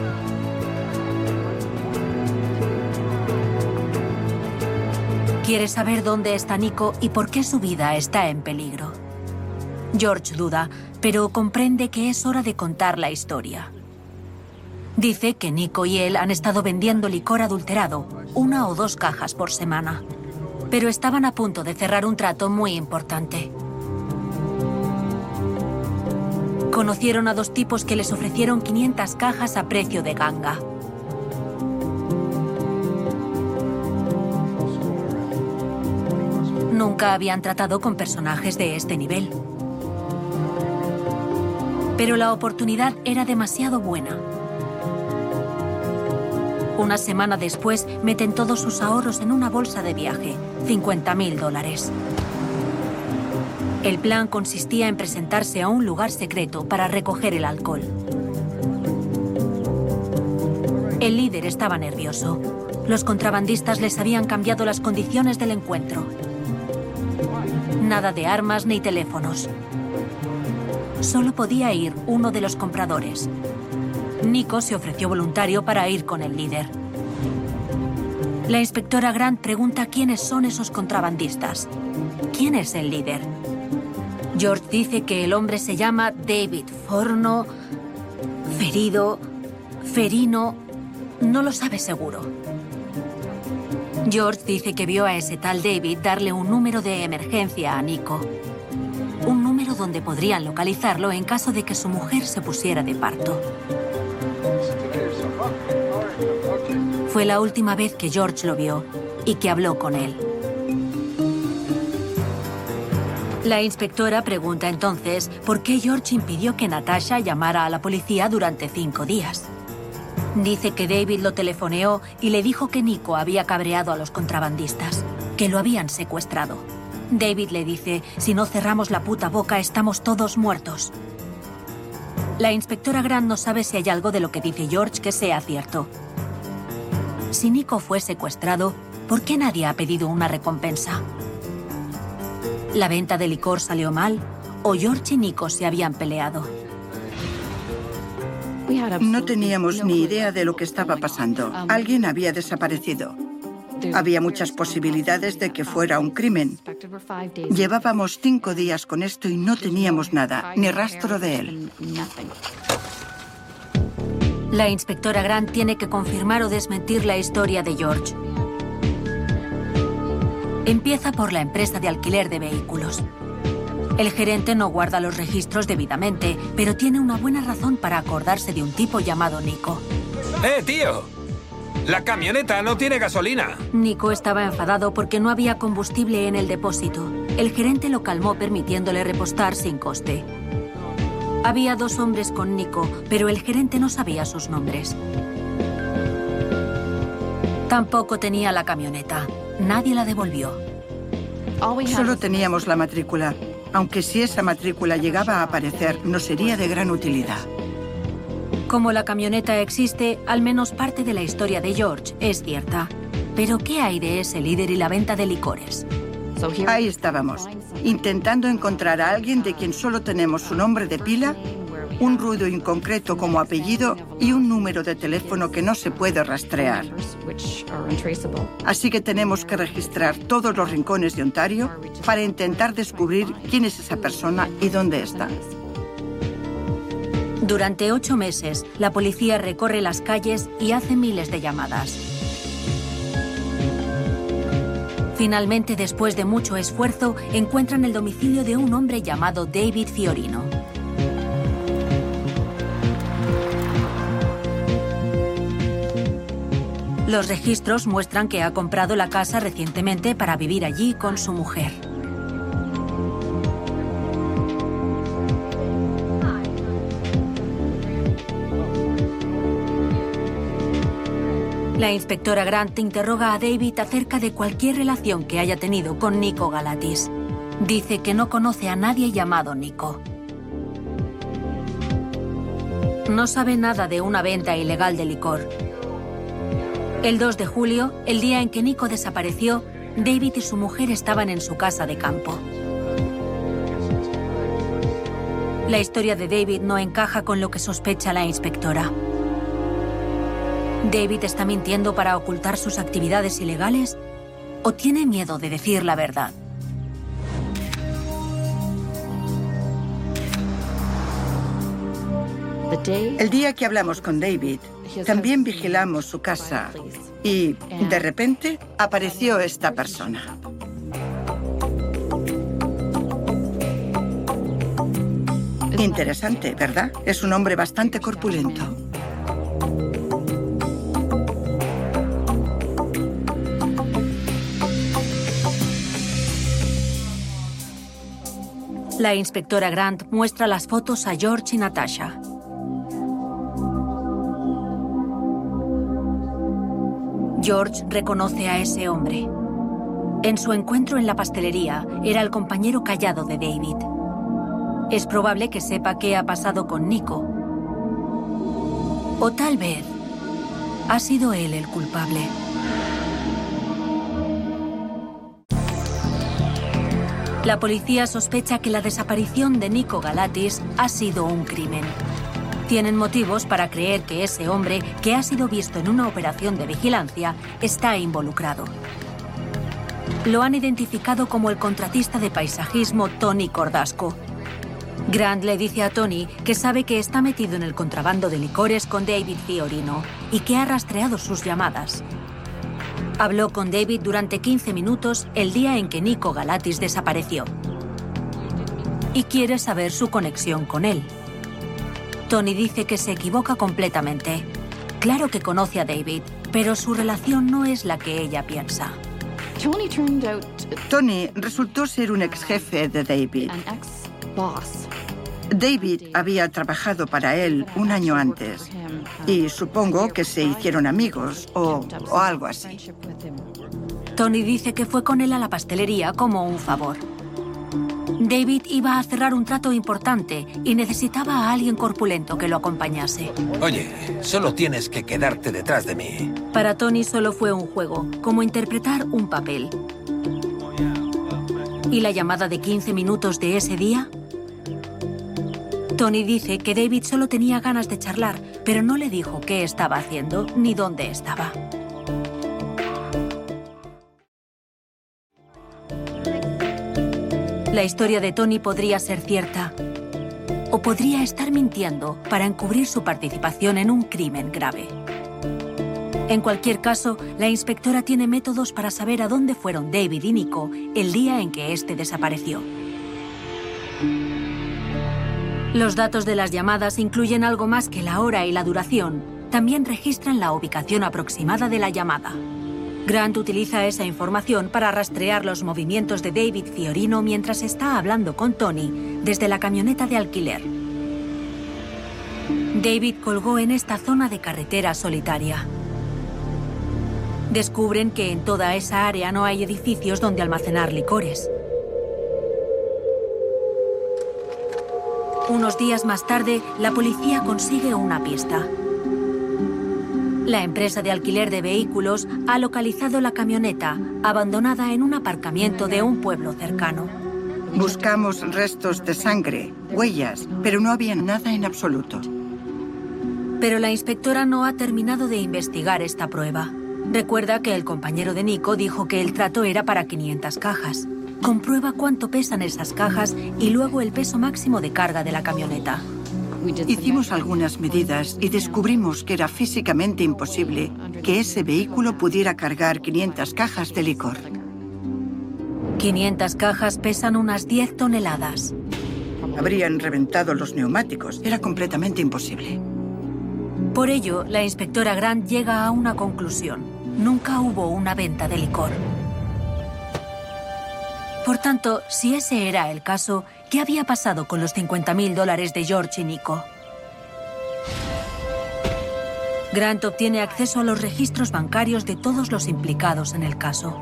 Quiere saber dónde está Nico y por qué su vida está en peligro. George duda, pero comprende que es hora de contar la historia. Dice que Nico y él han estado vendiendo licor adulterado, una o dos cajas por semana. Pero estaban a punto de cerrar un trato muy importante. Conocieron a dos tipos que les ofrecieron quinientas cajas a precio de ganga. Nunca habían tratado con personajes de este nivel. Pero la oportunidad era demasiado buena. Una semana después, meten todos sus ahorros en una bolsa de viaje, cincuenta mil dólares. El plan consistía en presentarse a un lugar secreto para recoger el alcohol. El líder estaba nervioso. Los contrabandistas les habían cambiado las condiciones del encuentro. Nada de armas ni teléfonos. Solo podía ir uno de los compradores. Nico se ofreció voluntario para ir con el líder. La inspectora Grant pregunta quiénes son esos contrabandistas. ¿Quién es el líder? George dice que el hombre se llama David Forno, Ferido, Ferino, no lo sabe seguro. George dice que vio a ese tal David darle un número de emergencia a Nico. Un número donde podrían localizarlo en caso de que su mujer se pusiera de parto. Fue la última vez que George lo vio y que habló con él. La inspectora pregunta entonces por qué George impidió que Natasha llamara a la policía durante cinco días. Dice que David lo telefoneó y le dijo que Nico había cabreado a los contrabandistas, que lo habían secuestrado. David le dice, si no cerramos la puta boca, estamos todos muertos. La inspectora Grant no sabe si hay algo de lo que dice George que sea cierto. Si Nico fue secuestrado, ¿por qué nadie ha pedido una recompensa? ¿La venta de licor salió mal o George y Nico se habían peleado? No teníamos ni idea de lo que estaba pasando. Alguien había desaparecido. Había muchas posibilidades de que fuera un crimen. Llevábamos cinco días con esto y no teníamos nada, ni rastro de él. La inspectora Grant tiene que confirmar o desmentir la historia de George. Empieza por la empresa de alquiler de vehículos. El gerente no guarda los registros debidamente, pero tiene una buena razón para acordarse de un tipo llamado Nico. ¡Eh, tío! ¡La camioneta no tiene gasolina! Nico estaba enfadado porque no había combustible en el depósito. El gerente lo calmó permitiéndole repostar sin coste. Había dos hombres con Nico, pero el gerente no sabía sus nombres. Tampoco tenía la camioneta. Nadie la devolvió. Solo teníamos la matrícula. aunque si esa matrícula llegaba a aparecer, no sería de gran utilidad. Como la camioneta existe, al menos parte de la historia de George es cierta. Pero ¿qué hay de ese líder y la venta de licores? Ahí estábamos, intentando encontrar a alguien de quien solo tenemos su nombre de pila, un ruido inconcreto como apellido y un número de teléfono que no se puede rastrear. Así que tenemos que registrar todos los rincones de Ontario para intentar descubrir quién es esa persona y dónde está. Durante ocho meses, la policía recorre las calles y hace miles de llamadas. Finalmente, después de mucho esfuerzo, encuentran el domicilio de un hombre llamado David Fiorino. Los registros muestran que ha comprado la casa recientemente para vivir allí con su mujer. La inspectora Grant interroga a David acerca de cualquier relación que haya tenido con Nico Galatis. Dice que no conoce a nadie llamado Nico. No sabe nada de una venta ilegal de licor. El dos de julio, el día en que Nico desapareció, David y su mujer estaban en su casa de campo. La historia de David no encaja con lo que sospecha la inspectora. ¿David está mintiendo para ocultar sus actividades ilegales? ¿O tiene miedo de decir la verdad? El día que hablamos con David, también vigilamos su casa y, de repente, apareció esta persona. Interesante, ¿verdad? Es un hombre bastante corpulento. La inspectora Grant muestra las fotos a George y Natasha. George reconoce a ese hombre. En su encuentro en la pastelería, era el compañero callado de David. Es probable que sepa qué ha pasado con Nico. O tal vez ha sido él el culpable. La policía sospecha que la desaparición de Nico Galatis ha sido un crimen. Tienen motivos para creer que ese hombre, que ha sido visto en una operación de vigilancia, está involucrado. Lo han identificado como el contratista de paisajismo Tony Cordasco. Grant le dice a Tony que sabe que está metido en el contrabando de licores con David Fiorino y que ha rastreado sus llamadas. Habló con David durante quince minutos el día en que Nico Galatis desapareció. Y quiere saber su conexión con él. Tony dice que se equivoca completamente. Claro que conoce a David, pero su relación no es la que ella piensa. Tony resultó ser un ex jefe de David. David había trabajado para él un año antes y supongo que se hicieron amigos o, o algo así. Tony dice que fue con él a la pastelería como un favor. David iba a cerrar un trato importante y necesitaba a alguien corpulento que lo acompañase. Oye, solo tienes que quedarte detrás de mí. Para Tony solo fue un juego, como interpretar un papel. ¿Y la llamada de quince minutos de ese día? Tony dice que David solo tenía ganas de charlar, pero no le dijo qué estaba haciendo ni dónde estaba. La historia de Tony podría ser cierta, o podría estar mintiendo para encubrir su participación en un crimen grave. En cualquier caso, la inspectora tiene métodos para saber a dónde fueron David y Nico el día en que este desapareció. Los datos de las llamadas incluyen algo más que la hora y la duración. También registran la ubicación aproximada de la llamada. Grant utiliza esa información para rastrear los movimientos de David Fiorino mientras está hablando con Tony desde la camioneta de alquiler. David colgó en esta zona de carretera solitaria. Descubren que en toda esa área no hay edificios donde almacenar licores. Unos días más tarde, la policía consigue una pista. La empresa de alquiler de vehículos ha localizado la camioneta abandonada en un aparcamiento de un pueblo cercano. Buscamos restos de sangre, huellas, pero no había nada en absoluto. Pero la inspectora no ha terminado de investigar esta prueba. Recuerda que el compañero de Nico dijo que el trato era para quinientas cajas. Comprueba cuánto pesan esas cajas y luego el peso máximo de carga de la camioneta. Hicimos algunas medidas y descubrimos que era físicamente imposible que ese vehículo pudiera cargar quinientas cajas de licor. quinientas cajas pesan unas diez toneladas. Habrían reventado los neumáticos. Era completamente imposible. Por ello, la inspectora Grant llega a una conclusión. Nunca hubo una venta de licor. Por tanto, si ese era el caso, ¿qué había pasado con los cincuenta mil dólares de George y Nico? Grant obtiene acceso a los registros bancarios de todos los implicados en el caso.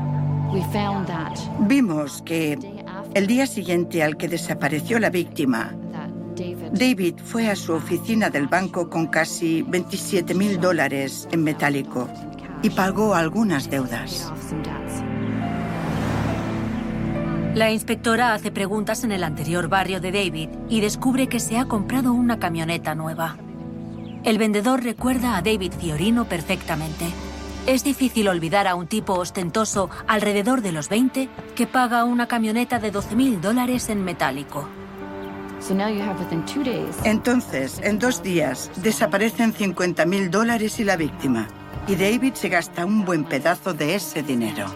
Vimos que el día siguiente al que desapareció la víctima, David fue a su oficina del banco con casi veintisiete mil dólares en metálico y pagó algunas deudas. La inspectora hace preguntas en el anterior barrio de David y descubre que se ha comprado una camioneta nueva. El vendedor recuerda a David Fiorino perfectamente. Es difícil olvidar a un tipo ostentoso alrededor de los veinte que paga una camioneta de doce mil dólares en metálico. Entonces, en dos días, desaparecen cincuenta mil dólares y la víctima. Y David se gasta un buen pedazo de ese dinero.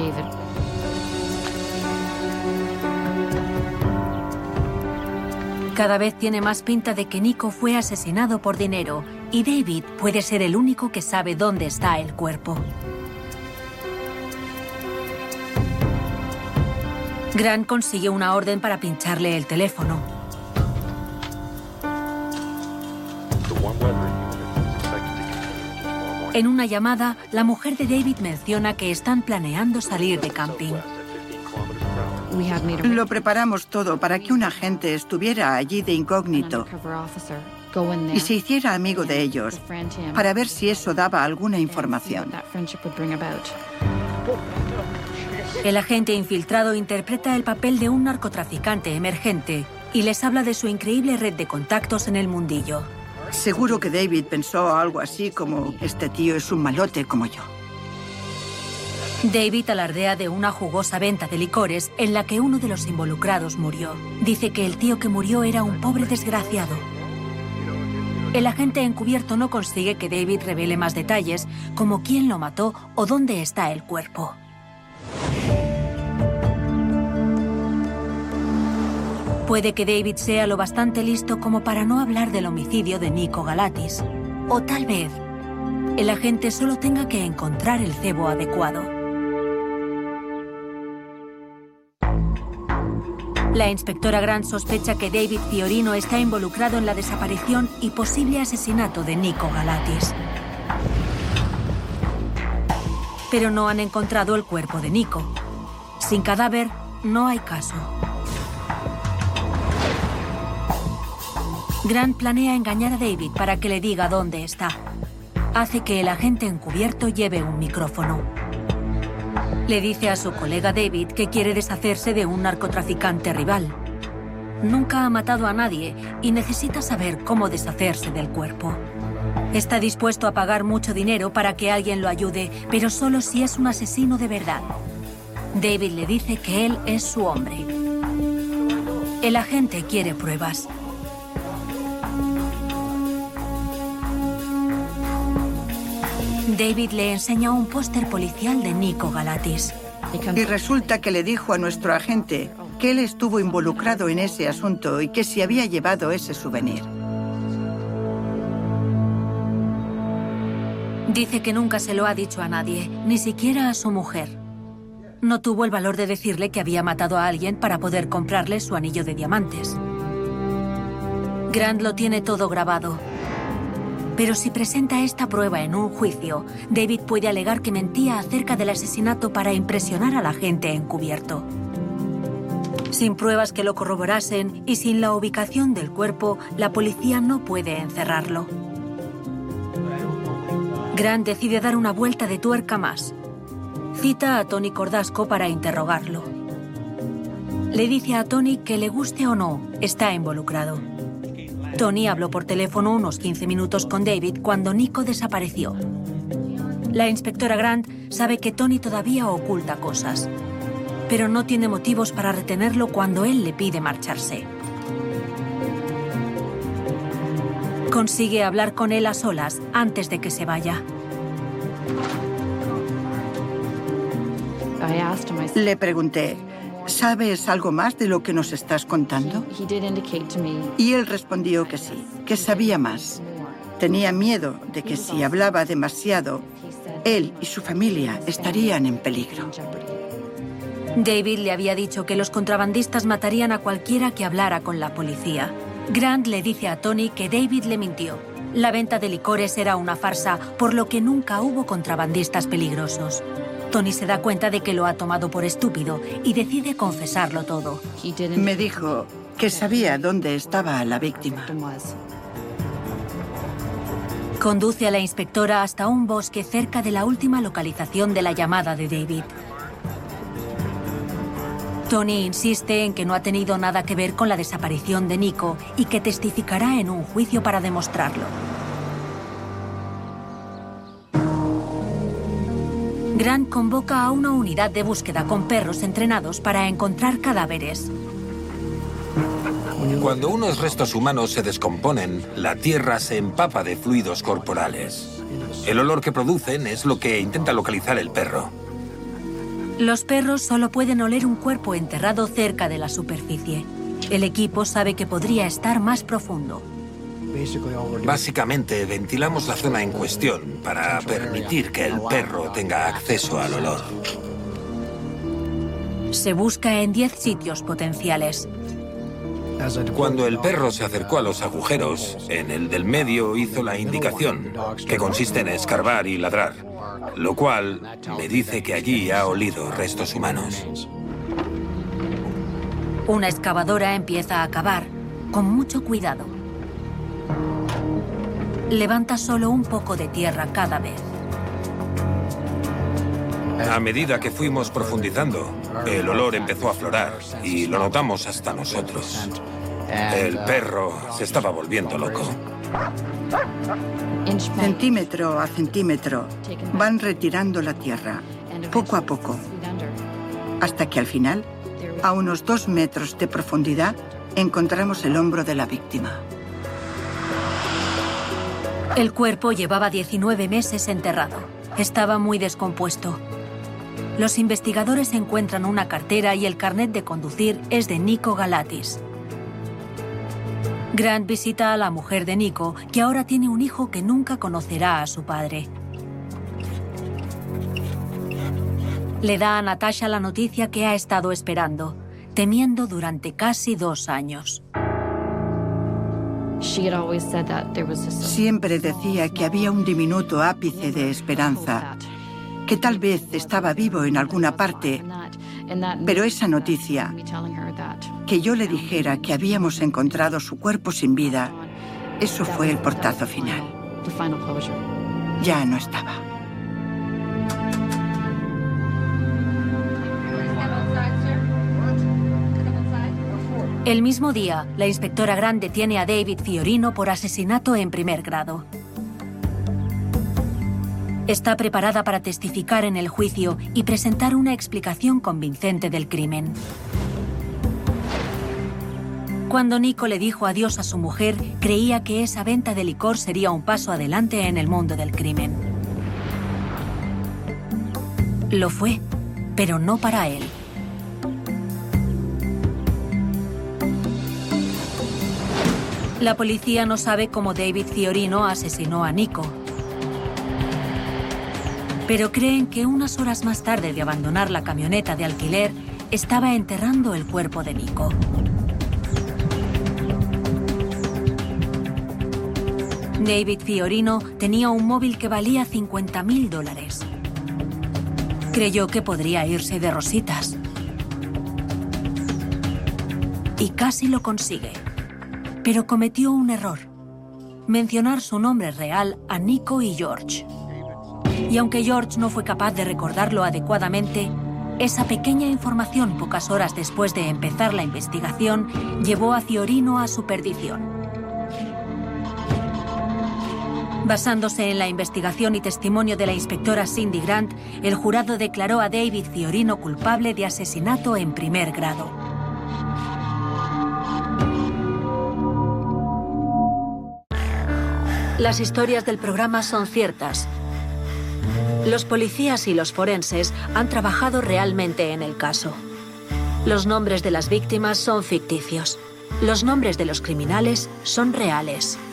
Cada vez tiene más pinta de que Nico fue asesinado por dinero y David puede ser el único que sabe dónde está el cuerpo. Grant consigue una orden para pincharle el teléfono. En una llamada, la mujer de David menciona que están planeando salir de camping. Lo preparamos todo para que un agente estuviera allí de incógnito y se hiciera amigo de ellos para ver si eso daba alguna información. El agente infiltrado interpreta el papel de un narcotraficante emergente y les habla de su increíble red de contactos en el mundillo. Seguro que David pensó algo así como: este tío es un malote como yo. David alardea de una jugosa venta de licores en la que uno de los involucrados murió. Dice que el tío que murió era un pobre desgraciado. El agente encubierto no consigue que David revele más detalles, como quién lo mató o dónde está el cuerpo. Puede que David sea lo bastante listo como para no hablar del homicidio de Nico Galatis. O tal vez el agente solo tenga que encontrar el cebo adecuado. La inspectora Grant sospecha que David Fiorino está involucrado en la desaparición y posible asesinato de Nico Galatis. Pero no han encontrado el cuerpo de Nico. Sin cadáver, no hay caso. Grant planea engañar a David para que le diga dónde está. Hace que el agente encubierto lleve un micrófono. Le dice a su colega David que quiere deshacerse de un narcotraficante rival. Nunca ha matado a nadie y necesita saber cómo deshacerse del cuerpo. Está dispuesto a pagar mucho dinero para que alguien lo ayude, pero solo si es un asesino de verdad. David le dice que él es su hombre. El agente quiere pruebas. David le enseña un póster policial de Nico Galatis. Y resulta que le dijo a nuestro agente que él estuvo involucrado en ese asunto y que se había llevado ese souvenir. Dice que nunca se lo ha dicho a nadie, ni siquiera a su mujer. No tuvo el valor de decirle que había matado a alguien para poder comprarle su anillo de diamantes. Grant lo tiene todo grabado. Pero si presenta esta prueba en un juicio, David puede alegar que mentía acerca del asesinato para impresionar a la gente encubierto. Sin pruebas que lo corroborasen y sin la ubicación del cuerpo, la policía no puede encerrarlo. Grant decide dar una vuelta de tuerca más. Cita a Tony Cordasco para interrogarlo. Le dice a Tony que le guste o no, está involucrado. Tony habló por teléfono unos quince minutos con David cuando Nico desapareció. La inspectora Grant sabe que Tony todavía oculta cosas, pero no tiene motivos para retenerlo cuando él le pide marcharse. Consigue hablar con él a solas antes de que se vaya. Le pregunté, ¿sabes algo más de lo que nos estás contando? Y él respondió que sí, que sabía más. Tenía miedo de que si hablaba demasiado, él y su familia estarían en peligro. David le había dicho que los contrabandistas matarían a cualquiera que hablara con la policía. Grant le dice a Tony que David le mintió. La venta de licores era una farsa, por lo que nunca hubo contrabandistas peligrosos. Tony se da cuenta de que lo ha tomado por estúpido y decide confesarlo todo. Me dijo que sabía dónde estaba la víctima. Conduce a la inspectora hasta un bosque cerca de la última localización de la llamada de David. Tony insiste en que no ha tenido nada que ver con la desaparición de Nico y que testificará en un juicio para demostrarlo. Grant convoca a una unidad de búsqueda con perros entrenados para encontrar cadáveres. Cuando unos restos humanos se descomponen, la tierra se empapa de fluidos corporales. El olor que producen es lo que intenta localizar el perro. Los perros solo pueden oler un cuerpo enterrado cerca de la superficie. El equipo sabe que podría estar más profundo. Básicamente, ventilamos la zona en cuestión para permitir que el perro tenga acceso al olor. Se busca en diez sitios potenciales. Cuando el perro se acercó a los agujeros, en el del medio hizo la indicación, que consiste en escarbar y ladrar, lo cual me dice que allí ha olido restos humanos. Una excavadora empieza a cavar, con mucho cuidado. Levanta solo un poco de tierra cada vez. A medida que fuimos profundizando, el olor empezó a aflorar y lo notamos hasta nosotros. El perro se estaba volviendo loco. Centímetro a centímetro van retirando la tierra, poco a poco, hasta que al final, a unos dos metros de profundidad, encontramos el hombro de la víctima. El cuerpo llevaba diecinueve meses enterrado. Estaba muy descompuesto. Los investigadores encuentran una cartera y el carnet de conducir es de Nico Galatis. Grant visita a la mujer de Nico, que ahora tiene un hijo que nunca conocerá a su padre. Le da a Natasha la noticia que ha estado esperando, temiendo durante casi dos años. Siempre decía que había un diminuto ápice de esperanza, que tal vez estaba vivo en alguna parte, pero esa noticia, que yo le dijera que habíamos encontrado su cuerpo sin vida, eso fue el portazo final. Ya no estaba. El mismo día, la inspectora Grant detiene a David Fiorino por asesinato en primer grado. Está preparada para testificar en el juicio y presentar una explicación convincente del crimen. Cuando Nico le dijo adiós a su mujer, creía que esa venta de licor sería un paso adelante en el mundo del crimen. Lo fue, pero no para él. La policía no sabe cómo David Fiorino asesinó a Nico, pero creen que unas horas más tarde de abandonar la camioneta de alquiler, estaba enterrando el cuerpo de Nico. David Fiorino tenía un móvil que valía cincuenta mil dólares. Creyó que podría irse de rositas. Y casi lo consigue. Pero cometió un error. Mencionar su nombre real a Nico y George. Y aunque George no fue capaz de recordarlo adecuadamente, esa pequeña información pocas horas después de empezar la investigación llevó a Fiorino a su perdición. Basándose en la investigación y testimonio de la inspectora Cindy Grant, el jurado declaró a David Fiorino culpable de asesinato en primer grado. Las historias del programa son ciertas. Los policías y los forenses han trabajado realmente en el caso. Los nombres de las víctimas son ficticios. Los nombres de los criminales son reales.